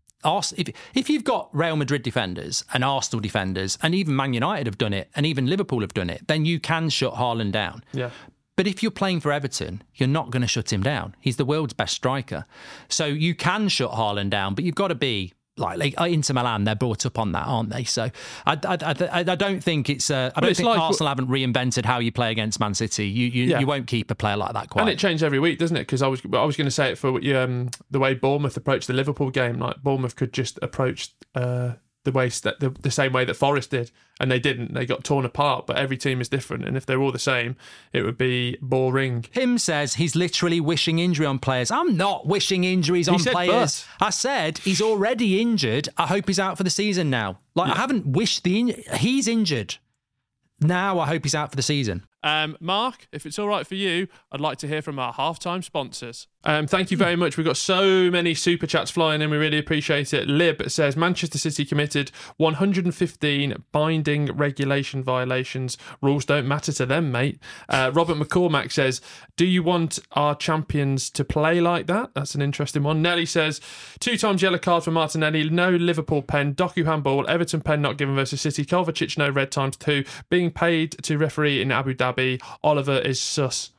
Speaker 1: If if you've got Real Madrid defenders and Arsenal defenders, and even Man United have done it, and even Liverpool have done it, then you can shut Haaland down.
Speaker 2: Yeah.
Speaker 1: But if you're playing for Everton, you're not going to shut him down. He's the world's best striker. So you can shut Haaland down, but you've got to be... Like, like Inter Milan, they're brought up on that, aren't they? So I, I, I, I don't think it's. Uh, I don't it's think like, Arsenal haven't reinvented how you play against Man City. You you, yeah. you won't keep a player like that quiet.
Speaker 2: And it changed every week, doesn't it? Because I was I was going to say it for um, the way Bournemouth approached the Liverpool game. Like Bournemouth could just approach uh, the way the, the same way that Forest did, and they didn't. They got torn apart. But every team is different, and if they're all the same, it would be boring.
Speaker 1: Him says he's literally wishing injury on players. I'm not wishing injuries
Speaker 2: he
Speaker 1: on
Speaker 2: said
Speaker 1: players.
Speaker 2: But.
Speaker 1: I said he's already injured. I hope he's out for the season now. Like yeah. I haven't wished the in- he's injured. Now I hope he's out for the season.
Speaker 2: Um, Mark, if it's all right for you, I'd like to hear from our halftime sponsors. Um, thank you very much. We've got so many super chats flying in. We really appreciate it. Lib says Manchester City committed one hundred fifteen binding regulation violations. Rules don't matter to them, mate. Uh, Robert McCormack says, do you want our champions to play like that? That's an interesting one. Nelly says, two times yellow card for Martinelli, no Liverpool pen, Doku handball, Everton pen not given versus City, Kovacic no red times two, being paid to referee in Abu Dhabi. Oliver is sus.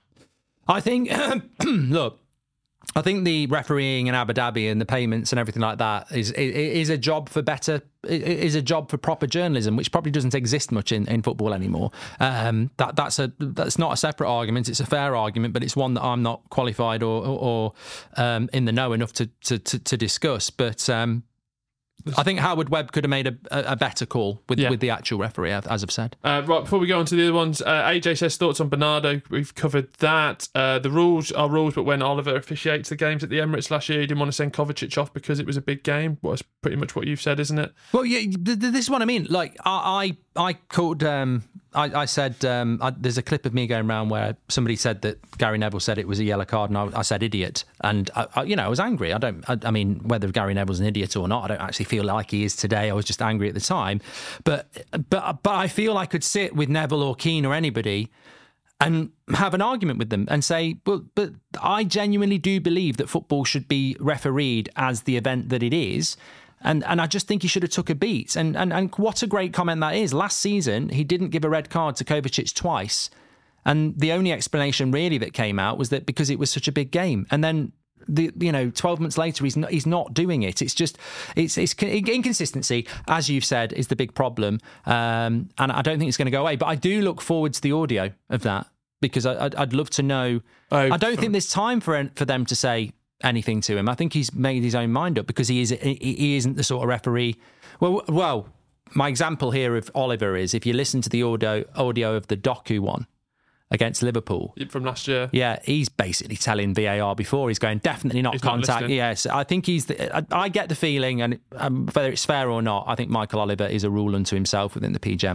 Speaker 1: I think, look, I think the refereeing in Abu Dhabi and the payments and everything like that is is a job for better, is a job for proper journalism, which probably doesn't exist much in, in football anymore. Um, that that's a that's not a separate argument. It's a fair argument, but it's one that I'm not qualified or or, or um, in the know enough to to, to, to discuss. But um, I think Howard Webb could have made a, a better call with, yeah. with the actual referee, as I've said. Uh,
Speaker 2: right, before we go on to the other ones, uh, A J says thoughts on Bernardo. We've covered that. Uh, the rules are rules, but when Oliver officiates the games at the Emirates last year, he didn't want to send Kovacic off because it was a big game. Well, that's pretty much what you've said, isn't it?
Speaker 1: Well, yeah, this is what I mean. Like, I I, I called... Um, I, I said, um, I, there's a clip of me going around where somebody said that Gary Neville said it was a yellow card, and I, I said idiot. And, I, I, you know, I was angry. I don't, I, I mean, whether Gary Neville's an idiot or not, I don't actually feel like he is today. I was just angry at the time. But, but, but I feel I could sit with Neville or Keane or anybody and have an argument with them and say, well, but I genuinely do believe that football should be refereed as the event that it is. And and I just think he should have took a beat. And, and and what a great comment that is. Last season, he didn't give a red card to Kovacic twice. And the only explanation really that came out was that because it was such a big game. And then, the you know, twelve months later, he's not, he's not doing it. It's just, it's, it's inconsistency, as you've said, is the big problem. Um, and I don't think it's going to go away. But I do look forward to the audio of that because I, I'd, I'd love to know. Oh, I don't think there's time for for them to say anything to him. I think he's made his own mind up because he is he isn't the sort of referee. Well, well, my example here of Oliver is if you listen to the audio audio of the Doku one against Liverpool
Speaker 2: from last year.
Speaker 1: Yeah, he's basically telling V A R before he's going definitely not
Speaker 2: he's
Speaker 1: contact.
Speaker 2: Not
Speaker 1: yes, I think he's. The, I, I get the feeling, and um, whether it's fair or not, I think Michael Oliver is a rule unto himself within the P G M O L.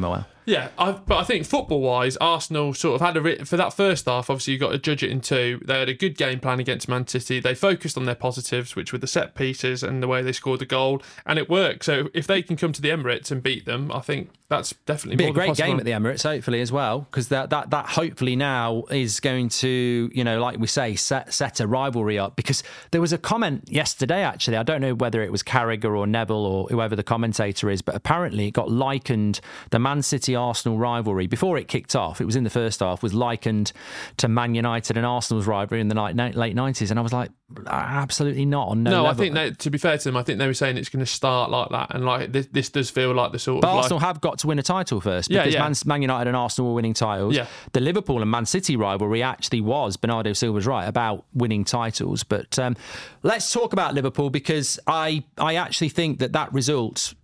Speaker 2: Yeah, I, but I think football-wise, Arsenal sort of had a... Re- for that first half, obviously you've got to judge it in two. They had a good game plan against Man City. They focused on their positives, which were the set pieces and the way they scored the goal, and it worked. So if they can come to the Emirates and beat them, I think that's definitely
Speaker 1: be
Speaker 2: more
Speaker 1: a great
Speaker 2: possible.
Speaker 1: game at the Emirates, hopefully, as well, because that, that that hopefully now is going to, you know, like we say, set, set a rivalry up. Because there was a comment yesterday, actually, I don't know whether it was Carragher or Neville or whoever the commentator is, but apparently it got likened, the Man City-Arsenal rivalry, before it kicked off, it was in the first half, was likened to Man United and Arsenal's rivalry in the night, late nineties. And I was like, absolutely not. On no,
Speaker 2: no
Speaker 1: level.
Speaker 2: I think, they, to be fair to them, I think they were saying it's going to start like that. And like this, this does feel like the sort
Speaker 1: but
Speaker 2: of...
Speaker 1: But Arsenal
Speaker 2: like,
Speaker 1: have got to win a title first,
Speaker 2: Yeah,
Speaker 1: because
Speaker 2: yeah.
Speaker 1: Man, Man United and Arsenal were winning titles.
Speaker 2: Yeah.
Speaker 1: The Liverpool and Man City rivalry actually was, Bernardo Silva's right, about winning titles. But um, let's talk about Liverpool, because I, I actually think that that result...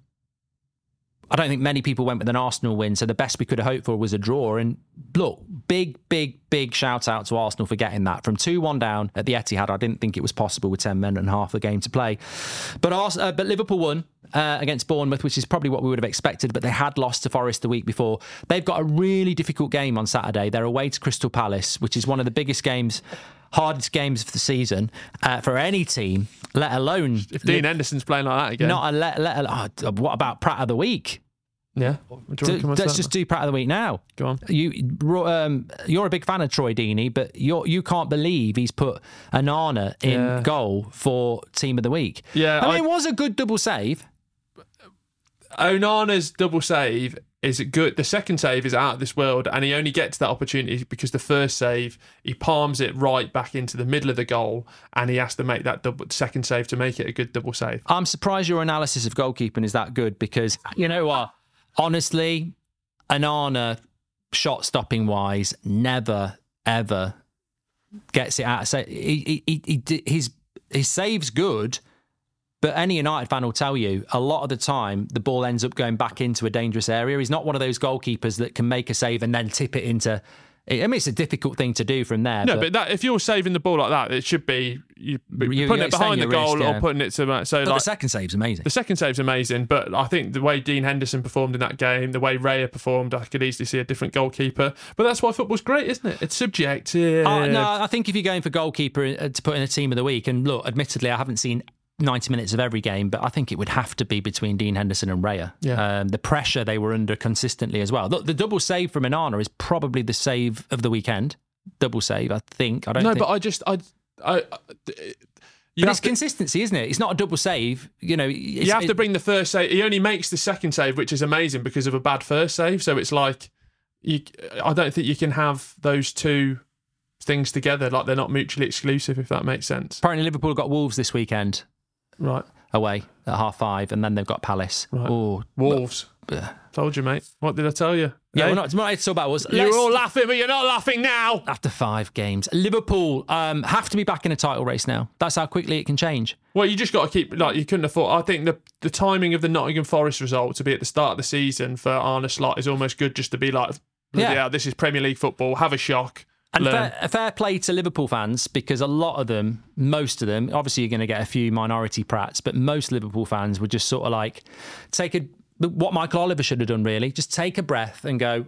Speaker 1: I don't think many people went with an Arsenal win, so the best we could have hoped for was a draw. And look, big, big, big shout out to Arsenal for getting that. From two one down at the Etihad, I didn't think it was possible with ten men and half the game to play. But Ars- uh, but Liverpool won uh, against Bournemouth, which is probably what we would have expected, but they had lost to Forest the week before. They've got a really difficult game on Saturday. They're away to Crystal Palace, which is one of the biggest games... hardest games of the season uh, for any team, let alone...
Speaker 2: If Dean Henderson's playing like that again.
Speaker 1: Not a let, let, oh, what about Pratt of the Week?
Speaker 2: Yeah.
Speaker 1: Do, let's just do Pratt of the Week now.
Speaker 2: Go on.
Speaker 1: You, um, you're a big fan of Troy Deeney, but you're, you can't believe he's put Onana in
Speaker 2: Yeah.
Speaker 1: goal for Team of the Week.
Speaker 2: Yeah,
Speaker 1: I mean,
Speaker 2: I-
Speaker 1: it was a good double save.
Speaker 2: Onana's double save is good. The second save is out of this world, and he only gets that opportunity because the first save, he palms it right back into the middle of the goal, and he has to make that double second save to make it a good double save.
Speaker 1: I'm surprised your analysis of goalkeeping is that good, because you know what? Honestly, Onana, shot stopping wise, never ever gets it out. So he, he, he, he, his his save's good, but any United fan will tell you a lot of the time the ball ends up going back into a dangerous area. He's not one of those goalkeepers that can make a save and then tip it into. I mean, it's a difficult thing to do from there.
Speaker 2: No,
Speaker 1: but,
Speaker 2: but that, if you're saving the ball like that, it should be you,
Speaker 1: You-
Speaker 2: putting
Speaker 1: you
Speaker 2: it behind
Speaker 1: extend
Speaker 2: the
Speaker 1: your
Speaker 2: goal
Speaker 1: wrist, yeah.
Speaker 2: or putting it to so
Speaker 1: but
Speaker 2: like
Speaker 1: the second save's amazing.
Speaker 2: the second save's amazing. But I think the way Dean Henderson performed in that game, the way Raya performed, I could easily see a different goalkeeper. But that's why football's great, isn't it? It's subjective.
Speaker 1: Uh, no, I think if you're going for goalkeeper uh, to put in a team of the week, and look, admittedly, I haven't seen ninety minutes of every game, but I think it would have to be between Dean Henderson and Raya.
Speaker 2: Yeah.
Speaker 1: Um, the pressure they were under consistently as well. Look, the double save from Onana is probably the save of the weekend. Double save, I think. I don't.
Speaker 2: No,
Speaker 1: think...
Speaker 2: but I just I. I, I You
Speaker 1: but
Speaker 2: have
Speaker 1: it's
Speaker 2: to,
Speaker 1: consistency, isn't it? It's not a double save. You know, it's,
Speaker 2: you have to
Speaker 1: it-
Speaker 2: bring the first save. He only makes the second save, which is amazing because of a bad first save. So it's like, you. I don't think you can have those two things together. Like they're not mutually exclusive, if that makes sense.
Speaker 1: Apparently, Liverpool got Wolves this weekend
Speaker 2: Right.
Speaker 1: away at half five, and then they've got Palace.
Speaker 2: Right.
Speaker 1: Oh,
Speaker 2: Wolves. Told you, mate. What did I tell you?
Speaker 1: yeah,
Speaker 2: Eh?
Speaker 1: we're not. It's not it's all about us.
Speaker 2: You're
Speaker 1: Let's-
Speaker 2: all laughing, but you're not laughing now.
Speaker 1: After five games, Liverpool um, have to be back in a title race now. That's how quickly it can change.
Speaker 2: Well, you just got to keep, like, you couldn't afford. I think the the timing of the Nottingham Forest result to be at the start of the season for Arne Slot is almost good, just to be like,
Speaker 1: Yeah.
Speaker 2: yeah, this is Premier League football, have a shock.
Speaker 1: And
Speaker 2: learn.
Speaker 1: fair, fair play to Liverpool fans, because a lot of them, most of them, obviously you're going to get a few minority prats, but most Liverpool fans would just sort of like take a, what Michael Oliver should have done really, just take a breath and go,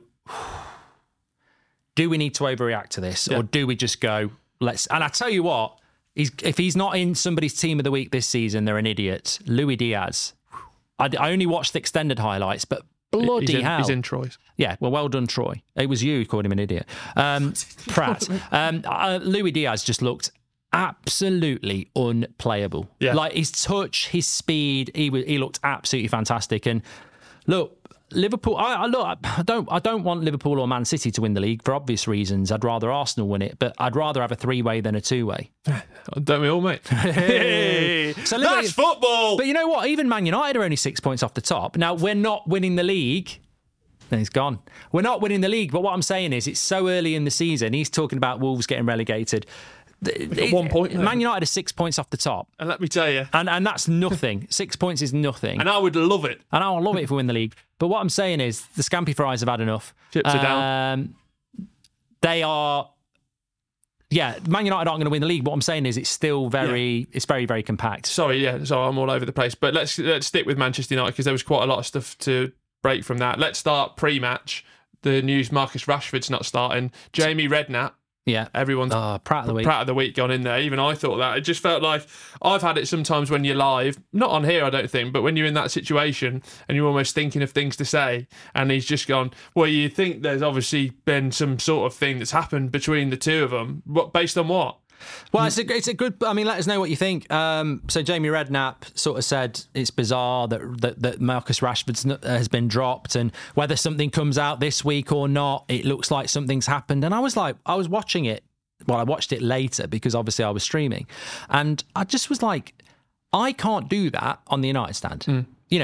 Speaker 1: do we need to overreact to this?
Speaker 2: Yeah.
Speaker 1: Or do we just go, let's, and I tell you what, he's, if he's not in somebody's team of the week this season, they're an idiot. Luis Diaz. I, I only watched the extended highlights, but bloody
Speaker 2: he's in,
Speaker 1: hell.
Speaker 2: He's in Troy's.
Speaker 1: Yeah, well, well done, Troy. It was you who called him an idiot. Um, Pratt. Um, uh, Luis Diaz just looked absolutely unplayable.
Speaker 2: Yeah.
Speaker 1: Like his touch, his speed, he was, he looked absolutely fantastic. And look, Liverpool. I, I look. I don't. I don't want Liverpool or Man City to win the league for obvious reasons. I'd rather Arsenal win it, but I'd rather have a three-way than a two-way.
Speaker 2: Don't we all, mate? Hey,
Speaker 1: So
Speaker 2: that's football.
Speaker 1: But you know what? Even Man United are only six points off the top. Now, we're not winning the league. Then he's gone. We're not winning the league, but what I'm saying is it's so early in the season. He's talking about Wolves getting relegated.
Speaker 2: got one point, mate.
Speaker 1: Man United are six points off the top.
Speaker 2: And let me tell you,
Speaker 1: And and that's nothing. Six points is nothing.
Speaker 2: and I would love it.
Speaker 1: And I'll love it if we win the league. But what I'm saying is the Scampy Fries have had enough.
Speaker 2: Chips are down.
Speaker 1: Um, they are... Yeah, Man United aren't going to win the league. What I'm saying is it's still very, it's very, very compact.
Speaker 2: Sorry, yeah, sorry, I'm all over the place. But let's let's stick with Manchester United because there was quite a lot of stuff to break from that. Let's start pre-match. The news: Marcus Rashford's not starting. Jamie Redknapp.
Speaker 1: Yeah,
Speaker 2: everyone's
Speaker 1: oh, Pratt of the week.
Speaker 2: Pratt of the week gone in there. Even I thought that. It just felt like I've had it sometimes when you're live, not on here, I don't think, but when you're in that situation and you're almost thinking of things to say, and he's just gone. Well, you think there's obviously been some sort of thing that's happened between the two of them. What based on what?
Speaker 1: Well, it's a, it's a good... I mean, let us know what you think. Um, so Jamie Redknapp sort of said it's bizarre that that, that Marcus Rashford has been dropped, and whether something comes out this week or not, it looks like something's happened. And I was like, I was watching it. Well, I watched it later because obviously I was streaming. And I just was like, I can't do that on the United stand. Mm. You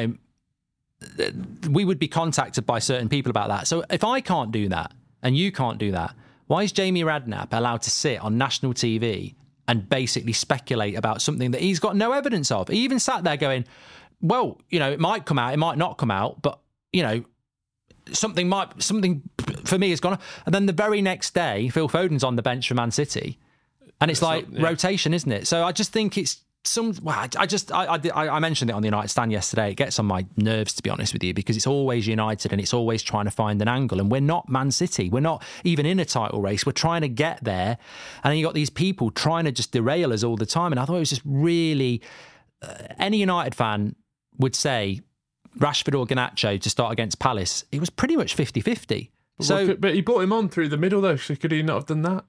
Speaker 1: know, we would be contacted by certain people about that. So if I can't do that and you can't do that, why is Jamie Redknapp allowed to sit on national T V and basically speculate about something that he's got no evidence of? He even sat there going, well, you know, it might come out, it might not come out, but, you know, something might, something for me has gone on. And then the very next day, Phil Foden's on the bench for Man City. And it's, it's like not, yeah. rotation, isn't it? So I just think it's some, well, I, I just, I, I, I mentioned it on the United stand yesterday. It gets on my nerves, to be honest with you, because it's always United and it's always trying to find an angle. And we're not Man City. We're not even in a title race. We're trying to get there. And then you got these people trying to just derail us all the time. And I thought it was just really, uh, any United fan would say Rashford or Garnacho to start against Palace. It was pretty much fifty-fifty.
Speaker 2: But,
Speaker 1: so,
Speaker 2: but he brought him on through the middle, though. So could he not have done that?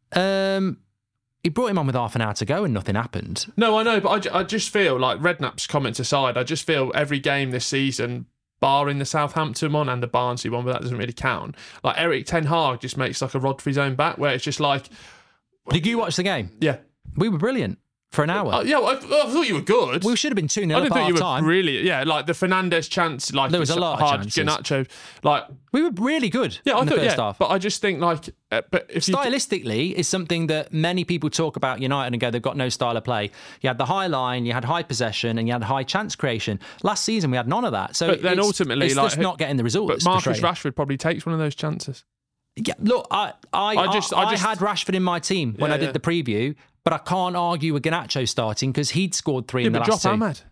Speaker 1: Um... He brought him on with half an hour to go and nothing happened.
Speaker 2: No, I know, but I, ju- I just feel like Redknapp's comments aside, I just feel every game this season, barring the Southampton one and the Barnsley one, but that doesn't really count, like Eric Ten Hag just makes like a rod for his own back, where it's just like...
Speaker 1: Did you watch the game?
Speaker 2: Yeah.
Speaker 1: We were brilliant. For an hour.
Speaker 2: Uh, yeah, well, I, I thought you were good.
Speaker 1: We should have been two nil
Speaker 2: I didn't
Speaker 1: up
Speaker 2: think you were
Speaker 1: time.
Speaker 2: really, yeah, like the Fernandes chance, like
Speaker 1: there was a lot
Speaker 2: hard
Speaker 1: of chances.
Speaker 2: Garnacho, like
Speaker 1: we were really good.
Speaker 2: Yeah, I
Speaker 1: in
Speaker 2: thought
Speaker 1: the first
Speaker 2: yeah,
Speaker 1: half.
Speaker 2: but I just think like, uh, but if
Speaker 1: stylistically,
Speaker 2: you...
Speaker 1: is something that many people talk about United and go, they've got no style of play. You had the high line, you had high possession, and you had high chance creation. Last season, we had none of that. So,
Speaker 2: but then
Speaker 1: it's,
Speaker 2: ultimately,
Speaker 1: it's
Speaker 2: like,
Speaker 1: just not getting the results.
Speaker 2: But Marcus Rashford probably takes one of those chances.
Speaker 1: Yeah, look, I, I, I just, I, I, just, I had Rashford in my team when
Speaker 2: yeah,
Speaker 1: I did
Speaker 2: yeah.
Speaker 1: the preview. But I can't argue with Garnacho starting because he'd scored three
Speaker 2: yeah,
Speaker 1: in the
Speaker 2: but
Speaker 1: last
Speaker 2: drop
Speaker 1: two.
Speaker 2: Ahmad.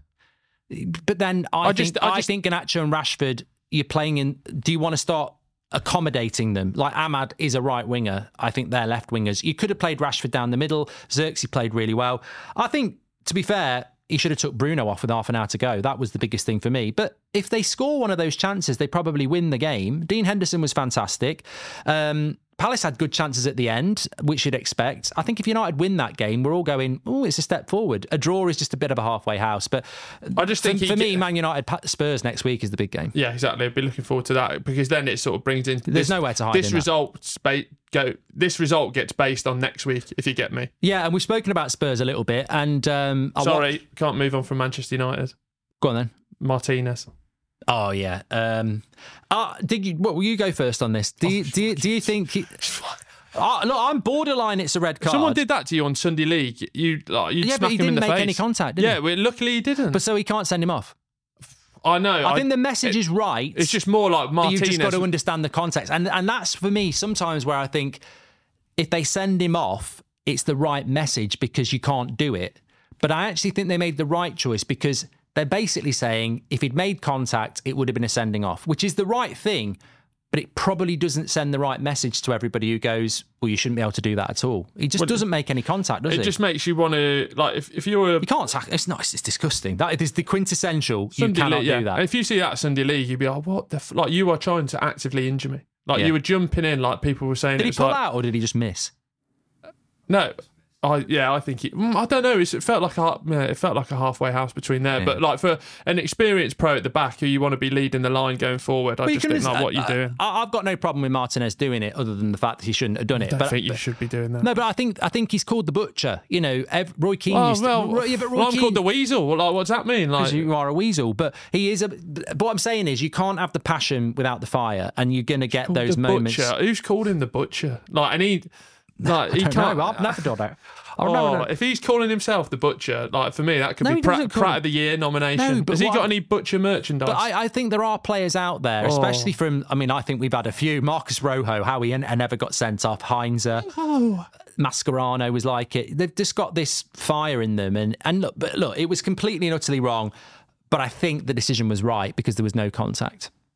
Speaker 1: But then I,
Speaker 2: I
Speaker 1: think
Speaker 2: just, I,
Speaker 1: I
Speaker 2: just,
Speaker 1: think Garnacho and Rashford, you're playing in. Do you want to start accommodating them? Like Ahmad is a right winger. I think they're left wingers. You could have played Rashford down the middle. Xerxes played really well. I think, to be fair, he should have took Bruno off with half an hour to go. That was the biggest thing for me. But if they score one of those chances, they probably win the game. Dean Henderson was fantastic. Um, Palace had good chances at the end, which you'd expect. I think if United win that game, we're all going, oh, it's a step forward. A draw is just a bit of a halfway house. But
Speaker 2: I just think
Speaker 1: for, for
Speaker 2: get...
Speaker 1: me, Man United Spurs next week is the big game.
Speaker 2: Yeah, exactly. I'd be looking forward to that because then it sort of brings in.
Speaker 1: There's
Speaker 2: this,
Speaker 1: nowhere to hide.
Speaker 2: This
Speaker 1: in
Speaker 2: result ba- go. This result gets based on next week, if you get me.
Speaker 1: Yeah, and we've spoken about Spurs a little bit. And um,
Speaker 2: sorry,
Speaker 1: wa-
Speaker 2: can't move on from Manchester United.
Speaker 1: Go on then,
Speaker 2: Martinez.
Speaker 1: Oh yeah. Um, uh, did you? Well, you go first on this. Do you? Do you, do you think? He, Oh, look, I'm borderline. It's a red card.
Speaker 2: If someone did that to you on Sunday League, you like, you'd
Speaker 1: yeah,
Speaker 2: smack
Speaker 1: but he
Speaker 2: him in
Speaker 1: didn't
Speaker 2: the
Speaker 1: make
Speaker 2: face.
Speaker 1: any contact, did
Speaker 2: yeah,
Speaker 1: he?
Speaker 2: well, luckily he didn't.
Speaker 1: But so he can't send him off.
Speaker 2: I know.
Speaker 1: I,
Speaker 2: I
Speaker 1: think the message
Speaker 2: it,
Speaker 1: is right.
Speaker 2: It's just more like Martinez.
Speaker 1: You've just got to understand the context, and and that's for me sometimes where I think if they send him off, it's the right message because you can't do it. But I actually think they made the right choice because they're basically saying if he'd made contact, it would have been a sending off, which is the right thing. But it probably doesn't send the right message to everybody who goes, well, you shouldn't be able to do that at all. He just well, doesn't make any contact, does
Speaker 2: it? It just makes you want to, like, if, if you're a...
Speaker 1: You can't tackle. It's not, it's disgusting. That is the quintessential.
Speaker 2: Sunday
Speaker 1: you cannot
Speaker 2: League, yeah.
Speaker 1: do that.
Speaker 2: And if you see that Sunday League, you'd be like, what the... F-? Like, you are trying to actively injure me. Like,
Speaker 1: yeah.
Speaker 2: you were jumping in, like people were saying...
Speaker 1: Did
Speaker 2: it
Speaker 1: he pull
Speaker 2: like,
Speaker 1: out or did he just miss?
Speaker 2: No. I, yeah, I think it, I don't know. It's, it felt like a yeah, it felt like a halfway house between there. Yeah. But like for an experienced pro at the back who you want to be leading the line going forward, I well, just think not what you're
Speaker 1: uh,
Speaker 2: doing.
Speaker 1: I, I've got no problem with Martinez doing it, other than the fact that he shouldn't have done it.
Speaker 2: I don't
Speaker 1: but,
Speaker 2: think you
Speaker 1: but,
Speaker 2: should be doing that.
Speaker 1: No, but I think I think he's called the butcher. You know, Ev, Roy Keane
Speaker 2: oh,
Speaker 1: used to.
Speaker 2: Well,
Speaker 1: Roy, yeah, but Roy
Speaker 2: well I'm
Speaker 1: Keane,
Speaker 2: called the weasel. Like, what's that mean? Like
Speaker 1: you are a weasel, but he is a. But what I'm saying is, you can't have the passion without the fire, and you're going to get those moments.
Speaker 2: Butcher. Who's called him the butcher? Like, and he. Like,
Speaker 1: he
Speaker 2: can't.
Speaker 1: Know. I've never done that.
Speaker 2: Oh, if he's calling himself the butcher, like for me, that could
Speaker 1: no,
Speaker 2: be Pratt, Pratt of the Year nomination.
Speaker 1: No, but
Speaker 2: Has he got
Speaker 1: I,
Speaker 2: any butcher merchandise?
Speaker 1: But I, I think there are players out there,
Speaker 2: oh.
Speaker 1: especially from. I mean, I think we've had a few. Marcus Rojo, how he never got sent off. Heinze,
Speaker 2: oh.
Speaker 1: Mascherano was like it. They've just got this fire in them, and and look, but look, it was completely and utterly wrong. But I think the decision was right because there was no contact.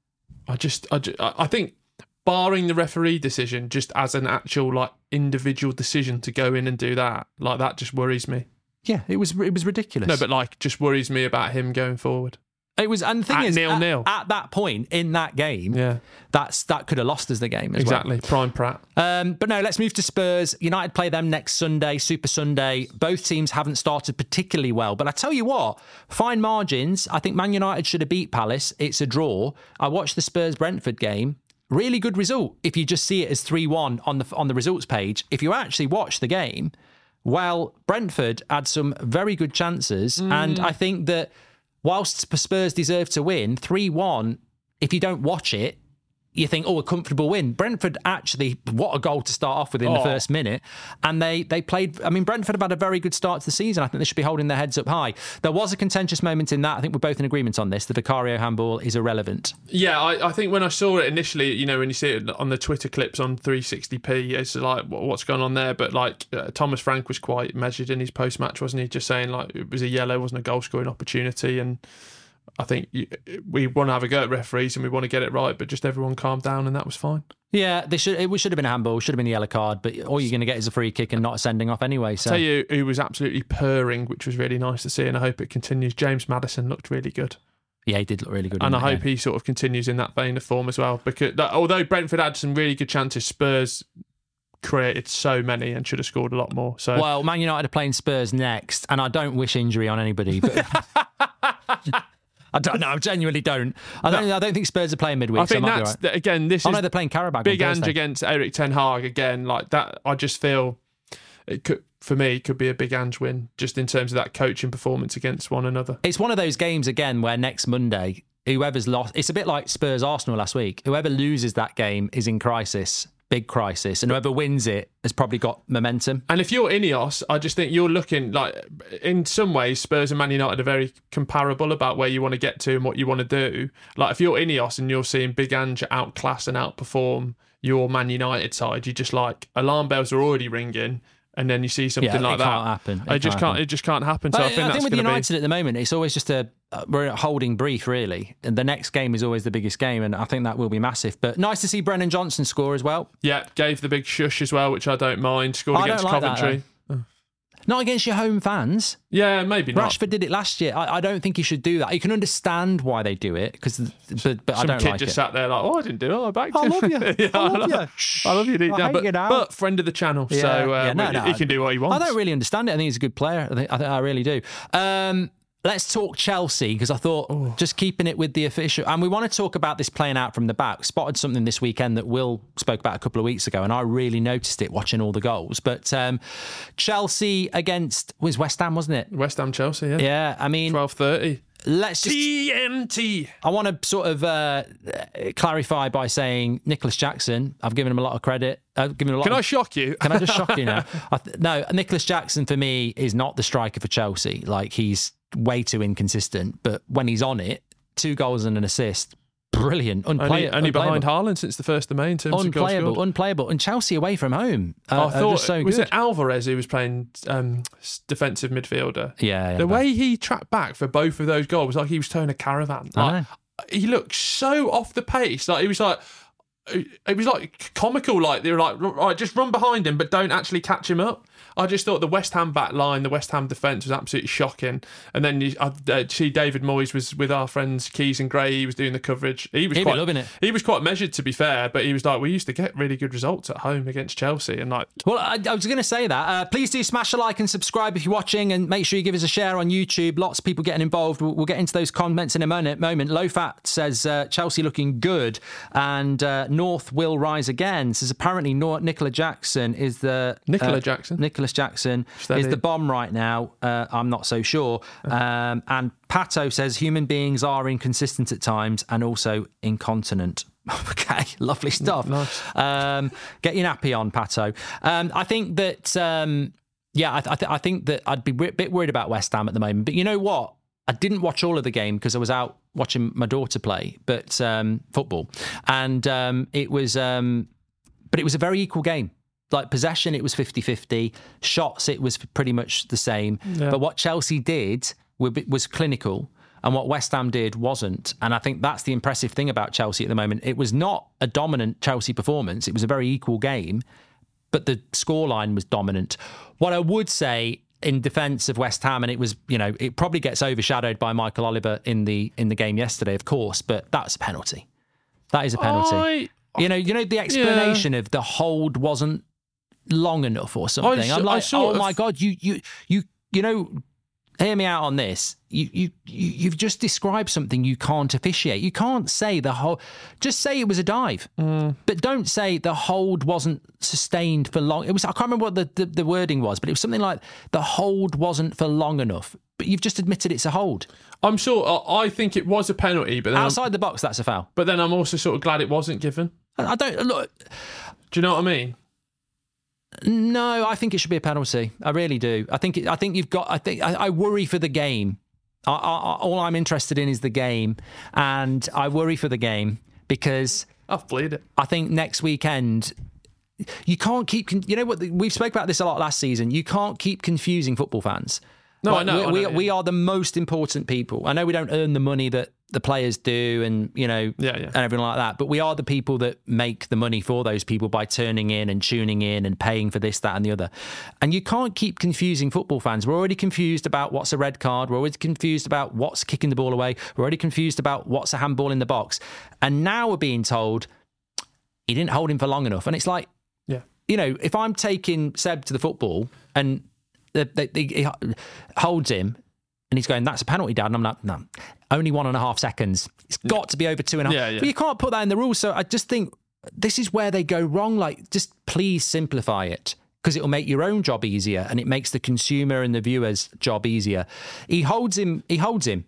Speaker 2: I just, I, just, I think, barring the referee decision, just as an actual like individual decision to go in and do that, like that just worries me.
Speaker 1: Yeah, it was it was ridiculous.
Speaker 2: No, but like just worries me about him going forward.
Speaker 1: It was, and the thing
Speaker 2: at
Speaker 1: is,
Speaker 2: nil,
Speaker 1: at,
Speaker 2: nil.
Speaker 1: at that point in that game,
Speaker 2: yeah,
Speaker 1: that's that could have lost us the game as
Speaker 2: exactly.
Speaker 1: well.
Speaker 2: Exactly, prime Pratt.
Speaker 1: Um, but no, let's move to Spurs. United play them next Sunday, Super Sunday. Both teams haven't started particularly well, but I tell you what, fine margins. I think Man United should have beat Palace. It's a draw. I watched the Spurs Brentford game. Really good result if you just see it as three one on the on the results page. If you actually watch the game, well, Brentford had some very good chances, mm. and I think that whilst Spurs deserve to win, three one, if you don't watch it, you think, oh, a comfortable win. Brentford actually, what a goal to start off with in oh. the first minute. And they they played, I mean, Brentford have had a very good start to the season. I think they should be holding their heads up high. There was a contentious moment in that. I think we're both in agreement on this. The Vicario handball is irrelevant.
Speaker 2: Yeah, I, I think when I saw it initially, you know, when you see it on the Twitter clips on three sixty p, it's like, what's going on there? But like, uh, Thomas Frank was quite measured in his post-match, wasn't he? Just saying like, it was a yellow, wasn't a goal-scoring opportunity. And I think we want to have a go at referees and we want to get it right, but just everyone calmed down and that was fine.
Speaker 1: Yeah, they should. It should have been a handball, should have been a yellow card, but all you're going to get is a free kick and not a sending off anyway. So.
Speaker 2: I'll tell you who was absolutely purring, which was really nice to see, and I hope it continues. James Maddison looked really good.
Speaker 1: Yeah, he did look really good.
Speaker 2: And I hope he sort of continues in that vein of form as well, because although Brentford had some really good chances, Spurs created so many and should have scored a lot more. So
Speaker 1: well, Man United are playing Spurs next, and I don't wish injury on anybody, but I don't know. I genuinely don't. I don't. No. I don't think Spurs are playing midweek.
Speaker 2: I think
Speaker 1: so
Speaker 2: that's
Speaker 1: right.
Speaker 2: again. This
Speaker 1: oh,
Speaker 2: is
Speaker 1: no, they're playing Karabakh.
Speaker 2: Big Ange against Erik ten Hag again. Like that, I just feel it could, for me, it could be a big Ange win just in terms of that coaching performance against one another.
Speaker 1: It's one of those games again where next Monday, whoever's lost, it's a bit like Spurs Arsenal last week. Whoever loses that game is in crisis. Big crisis, and whoever wins it has probably got momentum.
Speaker 2: And if you're Ineos, I just think you're looking like, in some ways, Spurs and Man United are very comparable about where you want to get to and what you want to do. Like if you're Ineos and you're seeing Big Ange outclass and outperform your Man United side, you just like alarm bells are already ringing. And then you see something
Speaker 1: yeah,
Speaker 2: like
Speaker 1: it
Speaker 2: that.
Speaker 1: Can't happen. It,
Speaker 2: it just
Speaker 1: can't.
Speaker 2: can't.
Speaker 1: Happen.
Speaker 2: It just can't happen. So
Speaker 1: but
Speaker 2: I think
Speaker 1: I
Speaker 2: that's
Speaker 1: think with United
Speaker 2: be...
Speaker 1: at the moment, it's always just a uh, we're a holding brief, really. And the next game is always the biggest game, and I think that will be massive. But nice to see Brennan Johnson score as well.
Speaker 2: Yeah, gave the big shush as well, which I don't mind. Scored
Speaker 1: I
Speaker 2: against
Speaker 1: don't like
Speaker 2: Coventry.
Speaker 1: That, Not against your home fans.
Speaker 2: Yeah, maybe not.
Speaker 1: Rashford did it last year. I, I don't think he should do that. You can understand why they do it, because, but, but I don't like it.
Speaker 2: Some kid just sat there like, oh, I didn't do it. I backed
Speaker 1: I
Speaker 2: him.
Speaker 1: love you.
Speaker 2: yeah,
Speaker 1: I love you.
Speaker 2: I love you.
Speaker 1: I
Speaker 2: yeah,
Speaker 1: hate
Speaker 2: but,
Speaker 1: you now.
Speaker 2: but friend of the channel,
Speaker 1: yeah,
Speaker 2: so uh,
Speaker 1: yeah, no, no,
Speaker 2: he can do what he wants.
Speaker 1: I don't really understand it. I think he's a good player. I think I, think I really do. Um, Let's talk Chelsea, because I thought oh. just keeping it with the official, and we want to talk about this playing out from the back. Spotted something this weekend that Will spoke about a couple of weeks ago, and I really noticed it watching all the goals. But um, Chelsea against was West Ham, wasn't it?
Speaker 2: West Ham Chelsea, yeah.
Speaker 1: Yeah, I mean
Speaker 2: twelve thirty.
Speaker 1: Let's just,
Speaker 2: T N T.
Speaker 1: I want to sort of uh, clarify by saying Nicholas Jackson. I've given him a lot of credit. I've given him a lot.
Speaker 2: Can
Speaker 1: of,
Speaker 2: I shock you?
Speaker 1: Can I just shock you now? I th- no, Nicholas Jackson for me is not the striker for Chelsea. Like he's way too inconsistent. But when he's on it, two goals and an assist. Brilliant. Unplay-
Speaker 2: only only behind
Speaker 1: unplayable.
Speaker 2: Haaland since the first of May in terms
Speaker 1: unplayable,
Speaker 2: of goals scored.
Speaker 1: Unplayable. And Chelsea away from home. Uh,
Speaker 2: I thought,
Speaker 1: so
Speaker 2: was
Speaker 1: good.
Speaker 2: it Alvarez who was playing um, defensive midfielder?
Speaker 1: Yeah. yeah
Speaker 2: the
Speaker 1: but...
Speaker 2: way he tracked back for both of those goals was like he was towing a caravan. Like, he looked so off the pace. Like he was like, it was like comical. Like they were like, right, just run behind him, but don't actually catch him up. I just thought the West Ham back line, the West Ham defence was absolutely shocking. And then you I, uh, see David Moyes was with our friends Keys and Gray. He was doing the coverage. He was
Speaker 1: He'd
Speaker 2: quite
Speaker 1: be loving it.
Speaker 2: He was quite measured, to be fair, but he was like, we used to get really good results at home against Chelsea. And like,
Speaker 1: well, I, I was going to say that. Uh, please do smash a like and subscribe if you're watching, and make sure you give us a share on YouTube. Lots of people getting involved. We'll, we'll get into those comments in a moment. moment. Low Fat says uh, Chelsea looking good, and uh, North will rise again. Says apparently Nor- Nicola Jackson is the
Speaker 2: Nicola
Speaker 1: uh,
Speaker 2: Jackson.
Speaker 1: Nicholas Jackson.
Speaker 2: Steady.
Speaker 1: Is the bomb right now. Uh, I'm not so sure. Um, and Pato says human beings are inconsistent at times and also incontinent. Okay, lovely stuff.
Speaker 2: Nice.
Speaker 1: Um, get your nappy on, Pato. Um, I think that, um, yeah, I, th- I, th- I think that I'd be a bit worried about West Ham at the moment. But you know what? I didn't watch all of the game because I was out watching my daughter play, but um, football, and um, it was, um, but it was a very equal game. Like possession, it was fifty-fifty. Shots, it was pretty much the same. Yeah. But what Chelsea did was clinical. and what West Ham did wasn't. And I think that's the impressive thing about Chelsea at the moment. It was not a dominant Chelsea performance. It was a very equal game, but the scoreline was dominant. What I would say in defence of West Ham, and it was, you know, it probably gets overshadowed by Michael Oliver in the in the game yesterday, of course, but that's a penalty. That is a penalty. I, you know, you know the explanation yeah. of the hold wasn't long enough or something. I, I'm like, oh my God, you you you you know, hear me out on this. You you you've just described something you can't officiate. You can't say the whole. Just say it was a dive, mm. but don't say the hold wasn't sustained for long. It was. I can't remember what the, the, the wording was, but it was something like the hold wasn't for long enough. But you've just admitted it's a hold.
Speaker 2: I'm sure. I think it was a penalty, but then
Speaker 1: outside
Speaker 2: I'm,
Speaker 1: the box, that's a foul.
Speaker 2: But then I'm also sort of glad it wasn't given.
Speaker 1: I, I don't look.
Speaker 2: Do you know what I mean?
Speaker 1: No, I think it should be a penalty. I really do. I think. It, I think you've got. I think. I, I worry for the game. I, I, all I'm interested in is the game, and I worry for the game because
Speaker 2: I've played it.
Speaker 1: I think next weekend you can't keep. You know what? We've spoke about this a lot last season. You can't keep confusing football fans.
Speaker 2: No,
Speaker 1: like,
Speaker 2: I know.
Speaker 1: We,
Speaker 2: I know
Speaker 1: we,
Speaker 2: yeah.
Speaker 1: we are the most important people. I know we don't earn the money that the players do, and you know,
Speaker 2: yeah, yeah.
Speaker 1: and everything like that. But we are the people that make the money for those people by turning in and tuning in and paying for this, that, and the other. And you can't keep confusing football fans. We're already confused about what's a red card. We're already confused about what's kicking the ball away. We're already confused about what's a handball in the box. And now we're being told he didn't hold him for long enough. And it's like,
Speaker 2: yeah,
Speaker 1: you know, if I'm taking Seb to the football and they, they, they, he holds him. And he's going, that's a penalty, Dad. And I'm like, no, only one and a half seconds. It's got to be over two and a half.
Speaker 2: Yeah, yeah.
Speaker 1: But you can't put that in the rules. So I just think this is where they go wrong. Like, just please simplify it because it will make your own job easier and it makes the consumer and the viewer's job easier. He holds him. He holds him.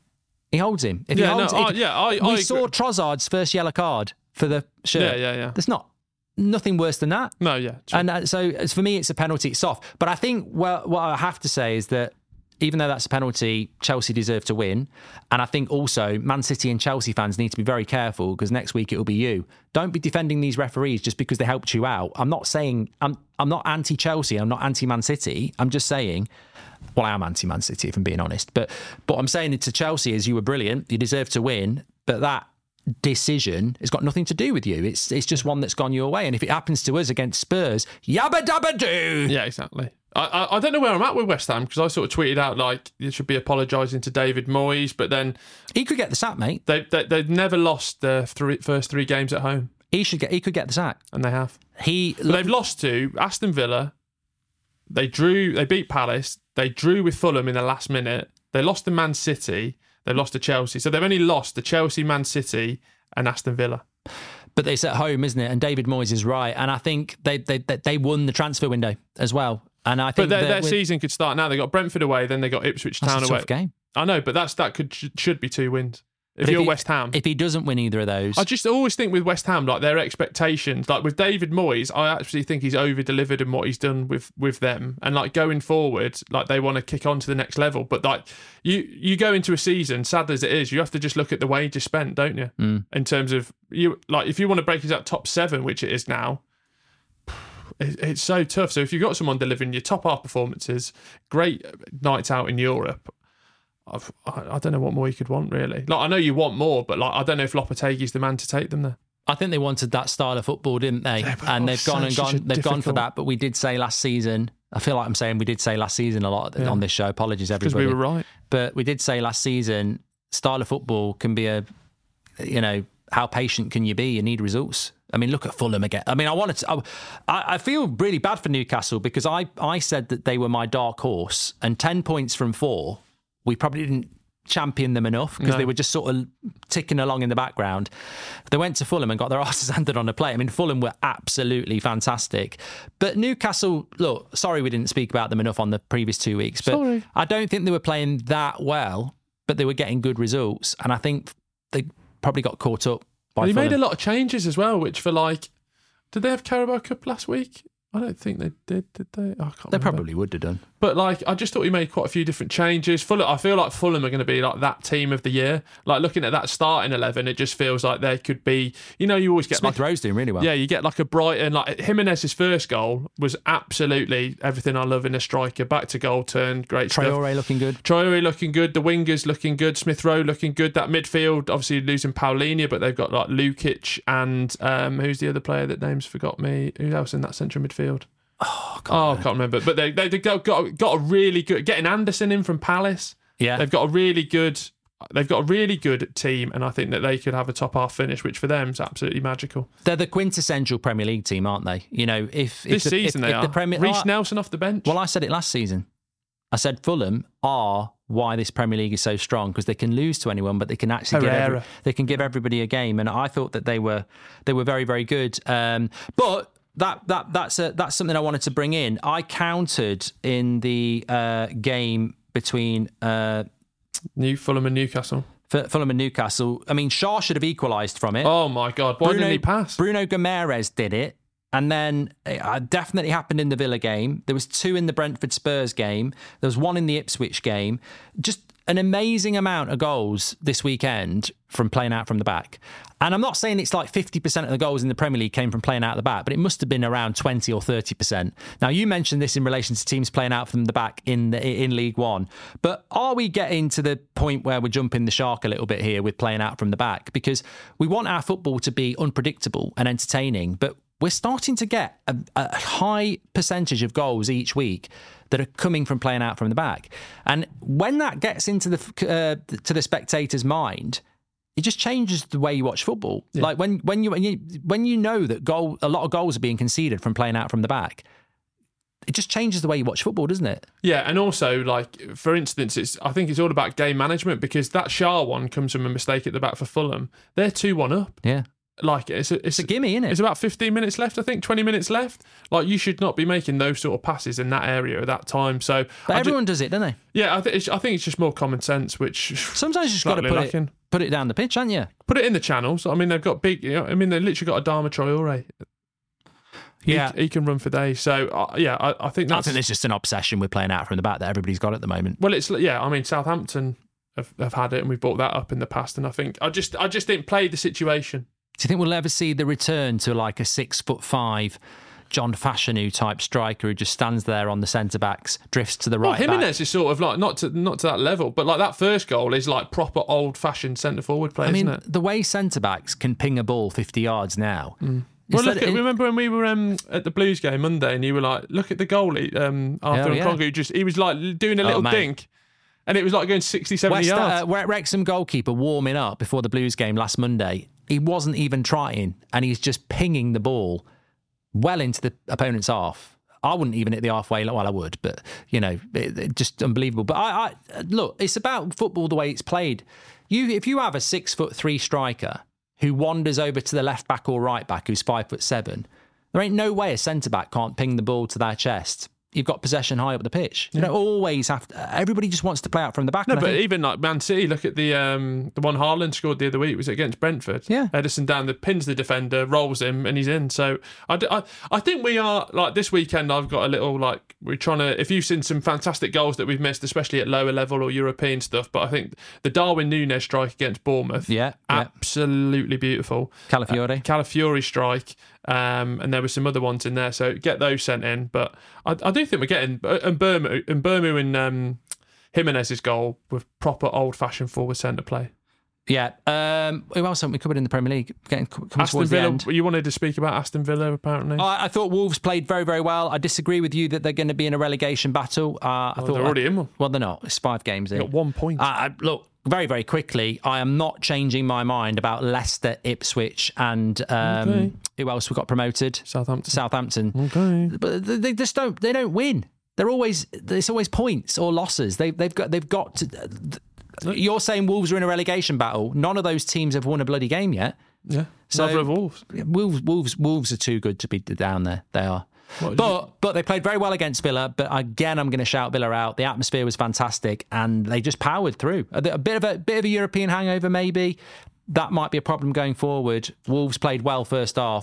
Speaker 1: He holds him. If
Speaker 2: yeah,
Speaker 1: he holds,
Speaker 2: no,
Speaker 1: if,
Speaker 2: I, yeah, I,
Speaker 1: we
Speaker 2: I
Speaker 1: saw Trossard's first yellow card for the shirt.
Speaker 2: Yeah, yeah, yeah.
Speaker 1: There's not nothing worse than that.
Speaker 2: No, yeah. True.
Speaker 1: And uh, so as for me, it's a penalty. It's soft. But I think well, what I have to say is that even though that's a penalty, Chelsea deserve to win. And I think also Man City and Chelsea fans need to be very careful because next week it will be you. Don't be defending these referees just because they helped you out. I'm not saying, I'm I'm not anti-Chelsea, I'm not anti-Man City. I'm just saying, well, I am anti-Man City if I'm being honest. But what I'm saying to Chelsea is you were brilliant, you deserve to win, but that decision has got nothing to do with you. It's it's just one that's gone your way. And if it happens to us against Spurs, yabba dabba doo.
Speaker 2: Yeah, exactly. I, I I don't know where I'm at with West Ham because I sort of tweeted out like you should be apologising to David Moyes, but then
Speaker 1: he could get the sack, mate.
Speaker 2: They they they've never lost their three, first three games at home.
Speaker 1: He should get. He could get the sack,
Speaker 2: and they have.
Speaker 1: He
Speaker 2: but they've lost to Aston Villa. They drew. They beat Palace. They drew with Fulham in the last minute. They lost to Man City. They lost to Chelsea. So they've only lost to Chelsea, Man City, and Aston Villa.
Speaker 1: But it's at home, isn't it? And David Moyes is right. And I think they they they won the transfer window as well. And I think
Speaker 2: but their, their season could start now. They got Brentford away, then they got Ipswich Town
Speaker 1: that's a
Speaker 2: away.
Speaker 1: Tough game.
Speaker 2: I know, but that's that could should be two wins. If,
Speaker 1: if
Speaker 2: you're
Speaker 1: he,
Speaker 2: West Ham,
Speaker 1: if he doesn't win either of those,
Speaker 2: I just always think with West Ham, like their expectations, like with David Moyes, I actually think he's over delivered in what he's done with with them, and like going forward, like they want to kick on to the next level. But like you, you go into a season, sad as it is, you have to just look at the wages spent, don't you?
Speaker 1: Mm.
Speaker 2: In terms of you, like if you want to break it up top seven, which it is now. It, it's so tough. So if you've got someone delivering your top half performances, great nights out in Europe. I've, I don't know what more you could want, really. Like I know you want more, but like I don't know if Lopetegui's the man to take them there.
Speaker 1: I think they wanted that style of football, didn't they?
Speaker 2: Yeah,
Speaker 1: and they've gone and gone. They've
Speaker 2: difficult...
Speaker 1: gone for that. But we did say last season. I feel like I'm saying we did say last season a lot yeah. on this show. Apologies, everybody.
Speaker 2: Because we were right.
Speaker 1: But we did say last season, style of football can be a, you know, how patient can you be? You need results. I mean, look at Fulham again. I mean, I wanted to. I, I feel really bad for Newcastle because I I said that they were my dark horse, and ten points from four, we probably didn't champion them enough because no. they were just sort of ticking along in the background. They went to Fulham and got their asses handed on a plate. I mean, Fulham were absolutely fantastic. But Newcastle, look, sorry we didn't speak about them enough on the previous two weeks, but
Speaker 2: sorry.
Speaker 1: I don't think they were playing that well, but they were getting good results. And I think they probably got caught up by
Speaker 2: He
Speaker 1: Fulham.
Speaker 2: made a lot of changes as well, which for like, did they have Carabao Cup last week? I don't think they did, did they? Oh, I can't
Speaker 1: They
Speaker 2: remember.
Speaker 1: probably would have done.
Speaker 2: But, like, I just thought he made quite a few different changes. Fulham, I feel like Fulham are going to be, like, that team of the year. Like, looking at that starting eleven, it just feels like they could be... You know, you always get...
Speaker 1: Smith
Speaker 2: like,
Speaker 1: Rowe's doing really well.
Speaker 2: Yeah, you get, like, a Brighton... Like, Jimenez's first goal was absolutely everything I love in a striker. Back to goal turn, great stuff.
Speaker 1: Traore looking good.
Speaker 2: Traore looking good. The wingers looking good. Smith Rowe looking good. That midfield, obviously losing Paulinho, but they've got, like, Lukic and... Um, who's the other player that name's forgot me? Who else in that central midfield?
Speaker 1: Oh, I can't,
Speaker 2: oh, I can't remember. But they, they, they've got, got, got a really good... Getting Anderson in from Palace.
Speaker 1: Yeah.
Speaker 2: They've got a really good... They've got a really good team, and I think that they could have a top half finish, which for them is absolutely magical.
Speaker 1: They're the quintessential Premier League team, aren't they? You know, if, if
Speaker 2: this
Speaker 1: the,
Speaker 2: season
Speaker 1: if,
Speaker 2: they
Speaker 1: if
Speaker 2: are.
Speaker 1: The Premier,
Speaker 2: Reece
Speaker 1: oh,
Speaker 2: Nelson off the bench.
Speaker 1: Well, I said it last season. I said Fulham are why this Premier League is so strong, because they can lose to anyone, but they can actually give every, they can give everybody a game. And I thought that they were they were very very good. Um, but. That that that's a, that's something I wanted to bring in. I countered in the uh, game between uh,
Speaker 2: New Fulham and Newcastle.
Speaker 1: Fulham and Newcastle. I mean, Shaw should have equalised from it.
Speaker 2: Oh my God! Why
Speaker 1: Bruno,
Speaker 2: didn't he pass?
Speaker 1: Bruno Guimaraes did it, and then it definitely happened in the Villa game. There was two in the Brentford Spurs game. There was one in the Ipswich game. Just an amazing amount of goals this weekend from playing out from the back. And I'm not saying it's like fifty percent of the goals in the Premier League came from playing out the back, but it must have been around twenty or thirty percent. Now, you mentioned this in relation to teams playing out from the back in the, in League One, but are we getting to the point where we're jumping the shark a little bit here with playing out from the back? Because we want our football to be unpredictable and entertaining, but we're starting to get a, a high percentage of goals each week that are coming from playing out from the back. And when that gets into the uh, to the spectator's mind, it just changes the way you watch football. Yeah. Like when when you when you when you know that goal a lot of goals are being conceded from playing out from the back, it just changes the way you watch football, doesn't it?
Speaker 2: Yeah, and also, like, for instance, it's I think it's all about game management, because that Shah one comes from a mistake at the back for Fulham. They're two one up.
Speaker 1: Yeah.
Speaker 2: Like, it's a, it's,
Speaker 1: it's a gimme, isn't it?
Speaker 2: It's about fifteen minutes left, I think, twenty minutes left. Like, you should not be making those sort of passes in that area at that time. So,
Speaker 1: but
Speaker 2: I
Speaker 1: everyone
Speaker 2: ju-
Speaker 1: does it, don't they?
Speaker 2: Yeah, I, th- it's, I think it's just more common sense, which...
Speaker 1: Sometimes you just got to put it, put it down the pitch, haven't you?
Speaker 2: Put it in the channels. I mean, they've got big... You know, I mean, they've literally got Adama Traore.
Speaker 1: Yeah.
Speaker 2: He, he can run for days. So, uh, yeah, I, I think that's...
Speaker 1: I think there's just an obsession with playing out from the back that everybody's got at the moment.
Speaker 2: Well, it's... Yeah, I mean, Southampton have, have had it, and we've brought that up in the past, and I think... I just I just didn't play the situation.
Speaker 1: Do you think we'll ever see the return to like a six foot five John Fashanu type striker who just stands there on the centre backs, drifts to the right?
Speaker 2: Well, Jimenez
Speaker 1: back?
Speaker 2: is sort of like not to not to that level, but like that first goal is like proper old fashioned centre forward play.
Speaker 1: I mean,
Speaker 2: isn't it?
Speaker 1: The way centre backs can ping a ball fifty yards now.
Speaker 2: Mm. Well, look at, it, remember when we were um, at the Blues game Monday, and you were like, "Look at the goalie, um, Arthur
Speaker 1: oh, yeah.
Speaker 2: Nkongu, just he was like doing a little
Speaker 1: oh,
Speaker 2: dink." And it was like going sixty, seventy
Speaker 1: West,
Speaker 2: yards.
Speaker 1: Uh, Wrexham goalkeeper warming up before the Blues game last Monday. He wasn't even trying, and he's just pinging the ball well into the opponent's half. I wouldn't even hit the halfway. Well, I would, but you know, it, it just unbelievable. But I, I look, it's about football the way it's played. You, if you have a six foot three striker who wanders over to the left back or right back, who's five foot seven, there ain't no way a centre back can't ping the ball to their chest. You've got possession high up the pitch. You
Speaker 2: yeah.
Speaker 1: don't always have to, everybody just wants to play out from the back.
Speaker 2: No, but think, even like Man City, look at the um, the one Haaland scored the other week, was against Brentford.
Speaker 1: Yeah.
Speaker 2: Edison down, the pins the defender, rolls him, and he's in. So I, I, I think we are, like this weekend, I've got a little, like, we're trying to, if you've seen some fantastic goals that we've missed, especially at lower level or European stuff, but I think the Darwin Núñez strike against Bournemouth,
Speaker 1: yeah,
Speaker 2: absolutely
Speaker 1: yeah.
Speaker 2: beautiful.
Speaker 1: Calafiori.
Speaker 2: Uh, Calafiori strike. Um, and there were some other ones in there, so get those sent in. But I, I do think we're getting and Burmu and Burmu and um, Jimenez's goal with proper old-fashioned forward centre play.
Speaker 1: Yeah. Um, who else haven't we covered in the Premier League? Getting coming
Speaker 2: Aston
Speaker 1: towards
Speaker 2: Villa.
Speaker 1: the end.
Speaker 2: You wanted to speak about Aston Villa, apparently.
Speaker 1: I, I thought Wolves played very, very well. I disagree with you that they're going to be in a relegation battle. Uh, I
Speaker 2: oh,
Speaker 1: thought
Speaker 2: they're already
Speaker 1: I,
Speaker 2: in one.
Speaker 1: Well, they're not. It's five games in.
Speaker 2: They got one point.
Speaker 1: Uh, I, look. Very, very quickly, I am not changing my mind about Leicester, Ipswich, and um,
Speaker 2: okay.
Speaker 1: who else we got promoted?
Speaker 2: Southampton.
Speaker 1: Southampton.
Speaker 2: Okay,
Speaker 1: but they just don't. They don't win. They're always. It's always points or losses. They, they've got. They've got to. You're saying Wolves are in a relegation battle. None of those teams have won a bloody game yet.
Speaker 2: Yeah.
Speaker 1: So
Speaker 2: neither have Wolves.
Speaker 1: Wolves. Wolves. Wolves are too good to be down there. They are. But you... but they played very well against Villa. But again, I'm going to shout Villa out. The atmosphere was fantastic, and they just powered through. A, a bit of a bit of a European hangover, maybe. That might be a problem going forward. Wolves played well first half, but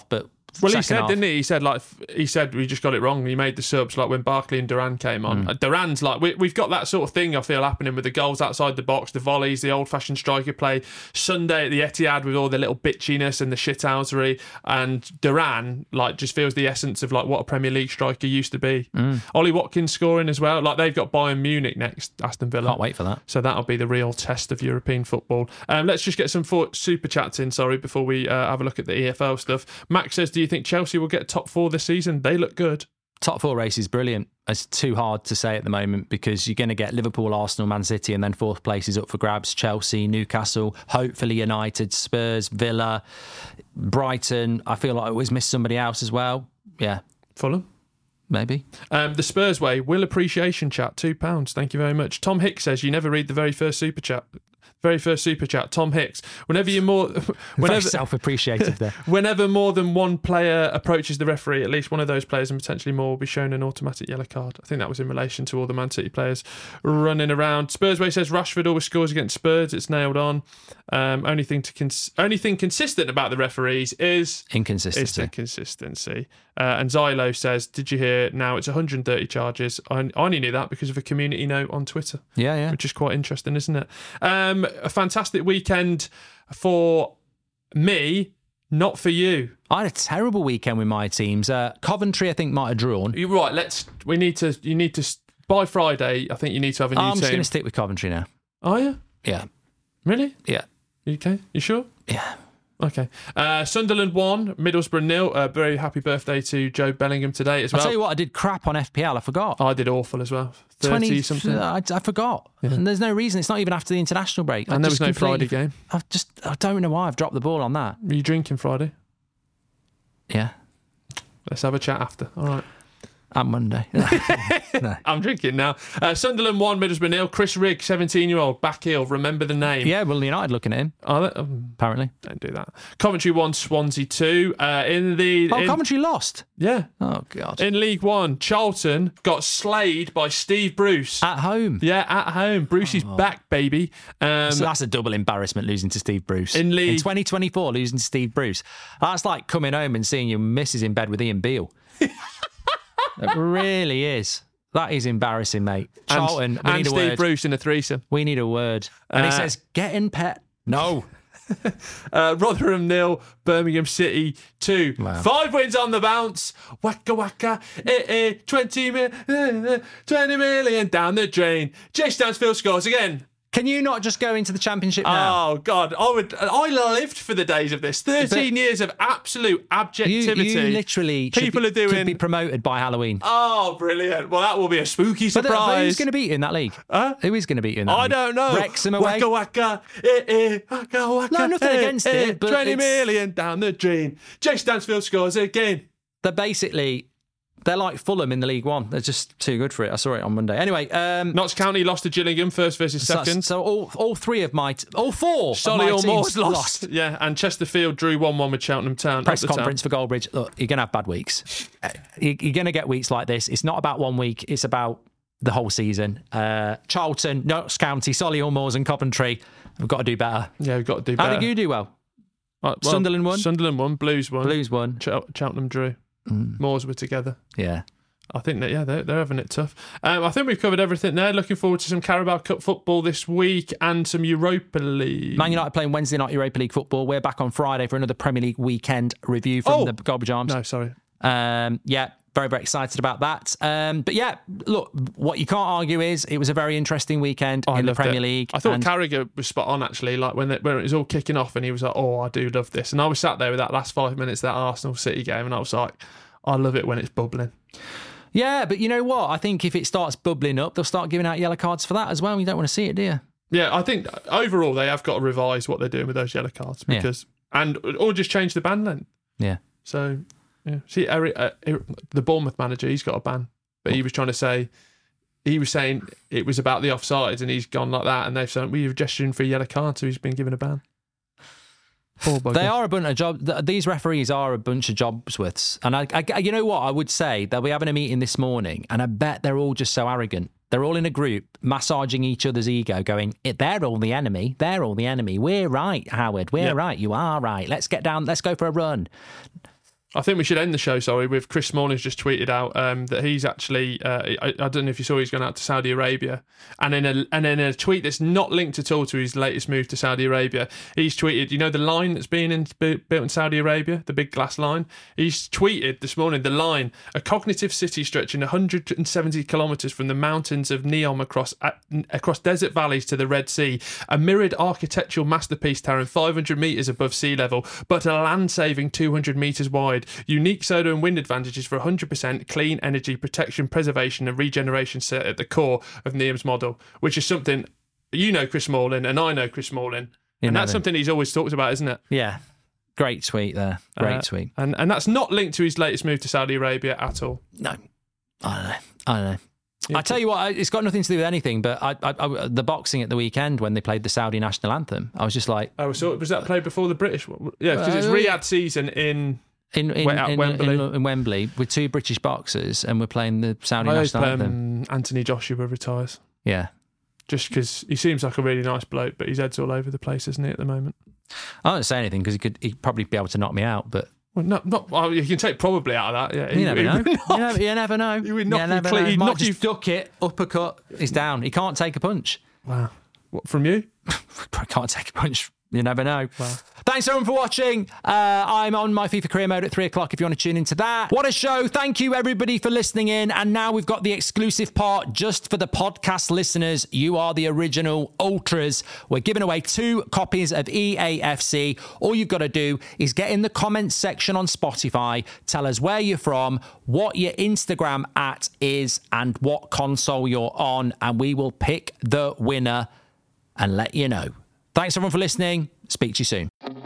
Speaker 2: Well, he
Speaker 1: second
Speaker 2: said,
Speaker 1: half.
Speaker 2: didn't he? He said, like, he said we just got it wrong. He made the subs like when Barkley and Duran came on. Mm. Duran's like, we, we've got that sort of thing, I feel, happening with the goals outside the box, the volleys, the old-fashioned striker play. Sunday at the Etihad with all the little bitchiness and the shithousery. And Duran, like, just feels the essence of, like, what a Premier League striker used to be. Mm. Ollie Watkins scoring as well. Like, they've got Bayern Munich next, Aston Villa.
Speaker 1: Can't wait for that.
Speaker 2: So that'll be the real test of European football. Um, let's just get some for- super chats in, sorry, before we uh, have a look at the E F L stuff. Max says, do you think Chelsea will get top four this season? They look good.
Speaker 1: Top four race is brilliant. It's too hard to say at the moment because you're going to get Liverpool, Arsenal, Man City, and then fourth place is up for grabs. Chelsea, Newcastle, hopefully United, Spurs, Villa, Brighton. I feel like I always miss somebody else as well. Yeah.
Speaker 2: Fulham?
Speaker 1: Maybe.
Speaker 2: Um, the Spurs way, Will Appreciation Chat, two pounds. Thank you very much. Tom Hicks says, you never read the very first super chat. Very first super chat, Tom Hicks. Whenever you're more, whenever
Speaker 1: self-appreciative there.
Speaker 2: Whenever more than one player approaches the referee, at least one of those players and potentially more will be shown an automatic yellow card. I think that was in relation to all the Man City players running around. Spursway says Rashford always scores against Spurs. It's nailed on. Um, only thing to cons- only thing consistent about the referees is
Speaker 1: inconsistency.
Speaker 2: Is the consistency. Uh, and Zylo says, did you hear? Now it's one hundred thirty charges. I, I only knew that because of a community note on Twitter.
Speaker 1: Yeah, yeah.
Speaker 2: Which is quite interesting, isn't it? Um, a fantastic weekend for me, not for you.
Speaker 1: I had a terrible weekend with my teams. Uh, Coventry, I think, might have drawn.
Speaker 2: You're right. Let's. We need to. You need to. By Friday, I think you need to have a new
Speaker 1: oh, I'm
Speaker 2: team.
Speaker 1: just going to stick with Coventry now.
Speaker 2: Are you?
Speaker 1: Yeah.
Speaker 2: Really?
Speaker 1: Yeah.
Speaker 2: You okay? You sure?
Speaker 1: Yeah.
Speaker 2: Okay. Uh, Sunderland won, Middlesbrough nil. Uh, very happy birthday to Joe Bellingham today as well.
Speaker 1: I'll tell you what, I did crap on F P L. I forgot.
Speaker 2: I did awful as well. thirty
Speaker 1: twenty
Speaker 2: something.
Speaker 1: I, I forgot. Yeah. And there's no reason. It's not even after the international break.
Speaker 2: And
Speaker 1: I
Speaker 2: there was no Friday game.
Speaker 1: I just, I don't know why I've dropped the ball on that.
Speaker 2: Were you drinking Friday?
Speaker 1: Yeah.
Speaker 2: Let's have a chat after. All right.
Speaker 1: On Monday.
Speaker 2: No. I'm drinking now. Uh, Sunderland won, Middlesbrough nil. Chris Rigg, seventeen-year-old, back heel. Remember the name.
Speaker 1: Yeah, well, United looking at him.
Speaker 2: Are they? Um,
Speaker 1: Apparently.
Speaker 2: Don't do that. Coventry won, Swansea two. Uh, in the...
Speaker 1: Oh,
Speaker 2: in,
Speaker 1: Coventry lost?
Speaker 2: Yeah.
Speaker 1: Oh, God.
Speaker 2: In League One, Charlton got slayed by Steve Bruce.
Speaker 1: At home?
Speaker 2: Yeah, at home. Bruce is oh. back, baby. Um,
Speaker 1: so that's a double embarrassment, losing to Steve Bruce.
Speaker 2: In League...
Speaker 1: In twenty twenty-four, losing to Steve Bruce. That's like coming home and seeing your missus in bed with Ian Beale. It really is. That is embarrassing, mate. Charlton,
Speaker 2: and,
Speaker 1: we
Speaker 2: and
Speaker 1: need a
Speaker 2: Steve
Speaker 1: word.
Speaker 2: Bruce in a threesome.
Speaker 1: We need a word. And uh, he says, get in, pet. No.
Speaker 2: uh, Rotherham nil, Birmingham City two. Wow. Five wins on the bounce. Waka waka. Eh, eh, twenty, mi- eh, twenty million down the drain. Jay Stansfield scores again.
Speaker 1: Can you not just go into the Championship now?
Speaker 2: Oh God, I would. I lived for the days of this. Thirteen but years of absolute abjectivity.
Speaker 1: You, you literally
Speaker 2: people
Speaker 1: be,
Speaker 2: are doing
Speaker 1: could be promoted by Halloween.
Speaker 2: Oh, brilliant! Well, that will be a spooky surprise.
Speaker 1: But, but who's going to beat you in that league?
Speaker 2: Huh?
Speaker 1: Who is going to beat you in that
Speaker 2: I
Speaker 1: league?
Speaker 2: don't know.
Speaker 1: Wrexham away.
Speaker 2: Waka waka. Eh, eh, waka waka.
Speaker 1: No, nothing
Speaker 2: eh,
Speaker 1: against
Speaker 2: eh,
Speaker 1: it. But
Speaker 2: Twenty
Speaker 1: it's,
Speaker 2: million down the drain. Jay Stansfield scores again.
Speaker 1: They're basically. They're like Fulham in the League One. They're just too good for it. I saw it on Monday. Anyway, um,
Speaker 2: Notts County lost to Gillingham, first versus second.
Speaker 1: So, so all all three of my, t- all four
Speaker 2: Solihull
Speaker 1: of my teams
Speaker 2: lost.
Speaker 1: lost.
Speaker 2: Yeah, and Chesterfield drew one one with Cheltenham Town.
Speaker 1: Press conference for Goldbridge. Look, you're going to have bad weeks. You're going to get weeks like this. It's not about one week. It's about the whole season. Uh, Charlton, Notts County, Solihull Moors and Coventry. We've got to do better.
Speaker 2: Yeah, we've got to do better.
Speaker 1: How did you do well?
Speaker 2: Uh, well
Speaker 1: Sunderland won?
Speaker 2: Sunderland won. Blues won.
Speaker 1: Blues won.
Speaker 2: Ch- Cheltenham drew. Mm. Moors were together.
Speaker 1: Yeah.
Speaker 2: I think that, yeah, they're, they're having it tough. Um, I think we've covered everything there. Looking forward to some Carabao Cup football this week and some Europa League.
Speaker 1: Man United playing Wednesday night Europa League football. We're back on Friday for another Premier League weekend review from
Speaker 2: oh,
Speaker 1: the Goldbridge Arms.
Speaker 2: No, sorry.
Speaker 1: Um, yeah, very, very excited about that. Um, but yeah, look, what you can't argue is it was a very interesting weekend
Speaker 2: oh,
Speaker 1: in the Premier
Speaker 2: it.
Speaker 1: League.
Speaker 2: I thought
Speaker 1: and
Speaker 2: Carragher was spot on, actually, like when, they, when it was all kicking off and he was like, oh, I do love this. And I was sat there with that last five minutes, that Arsenal City game, and I was like, I love it when it's bubbling.
Speaker 1: Yeah, but you know what? I think if it starts bubbling up, they'll start giving out yellow cards for that as well. You don't want to see it, do you?
Speaker 2: Yeah, I think overall they have got to revise what they're doing with those yellow cards because, yeah. and or just change the ban length.
Speaker 1: Yeah.
Speaker 2: So, yeah. See, Eric, uh, the Bournemouth manager, he's got a ban, but he was trying to say, he was saying it was about the offsides, and he's gone like that, and they've said we were gesturing for a yellow card, so he's been given a ban.
Speaker 1: They are a bunch of jobs. These referees are a bunch of jobsworths. And I, I, you know what? I would say they'll be having a meeting this morning, and I bet they're all just so arrogant. They're all in a group, massaging each other's ego, going, they're all the enemy. They're all the enemy. We're right, Howard. We're yep. right. You are right. Let's get down. Let's go for a run.
Speaker 2: I think we should end the show, sorry, with Chris Smalling's just tweeted out um, that he's actually, uh, I, I don't know if you saw, he's gone out to Saudi Arabia. And in, a, and in a tweet that's not linked at all to his latest move to Saudi Arabia, he's tweeted, you know the line that's being in, built in Saudi Arabia, the big glass line? He's tweeted this morning, the line, a cognitive city stretching one hundred seventy kilometres from the mountains of Neom across, uh, across desert valleys to the Red Sea, a mirrored architectural masterpiece towering five hundred metres above sea level, but a land-saving two hundred metres wide. Unique solar and wind advantages for one hundred percent clean energy protection, preservation and regeneration set at the core of Neom's model, which is something, you know Chris Smalling and I know Chris Smalling,
Speaker 1: You
Speaker 2: and
Speaker 1: know
Speaker 2: that's
Speaker 1: him.
Speaker 2: something he's always talked about, isn't it?
Speaker 1: Yeah. Great tweet there. Great
Speaker 2: Uh,
Speaker 1: tweet.
Speaker 2: And and that's not linked to his latest move to Saudi Arabia at all.
Speaker 1: No. I don't know. I don't know. I tell you what, it's got nothing to do with anything, but I, I, I, the boxing at the weekend when they played the Saudi national anthem, I was just like...
Speaker 2: Oh, so was that played before the British one? Yeah, because it's
Speaker 1: Uh,
Speaker 2: Riyadh season in...
Speaker 1: In, in,
Speaker 2: At
Speaker 1: in,
Speaker 2: Wembley.
Speaker 1: in, in Wembley with two British boxers, and we're playing the Saudi
Speaker 2: I hope
Speaker 1: national anthem.
Speaker 2: um, Anthony Joshua retires.
Speaker 1: Yeah.
Speaker 2: Just because he seems like a really nice bloke, but his head's all over the place, isn't he, at the moment?
Speaker 1: I don't say anything because he could he'd probably be able to knock me out, but...
Speaker 2: Well, no, not, well, you can take probably out of that. Yeah,
Speaker 1: You
Speaker 2: He-
Speaker 1: never
Speaker 2: he
Speaker 1: know.
Speaker 2: would
Speaker 1: You
Speaker 2: not-
Speaker 1: never, you never know.
Speaker 2: He would
Speaker 1: You
Speaker 2: knock you
Speaker 1: never
Speaker 2: clean-
Speaker 1: know.
Speaker 2: he'd
Speaker 1: Might
Speaker 2: knock
Speaker 1: just
Speaker 2: you-
Speaker 1: duck it, uppercut, he's down. He can't take a punch.
Speaker 2: Wow. What, from you?
Speaker 1: Can't take a punch. You never know. Wow. Thanks everyone for watching. Uh, I'm on my FIFA career mode at three o'clock if you want to tune into that. What a show. Thank you everybody for listening in. And now we've got the exclusive part just for the podcast listeners. You are the original ultras. We're giving away two copies of E A F C. All you've got to do is get in the comments section on Spotify. Tell us where you're from, what your Instagram at is, and what console you're on. And we will pick the winner and let you know. Thanks everyone for listening. Speak to you soon.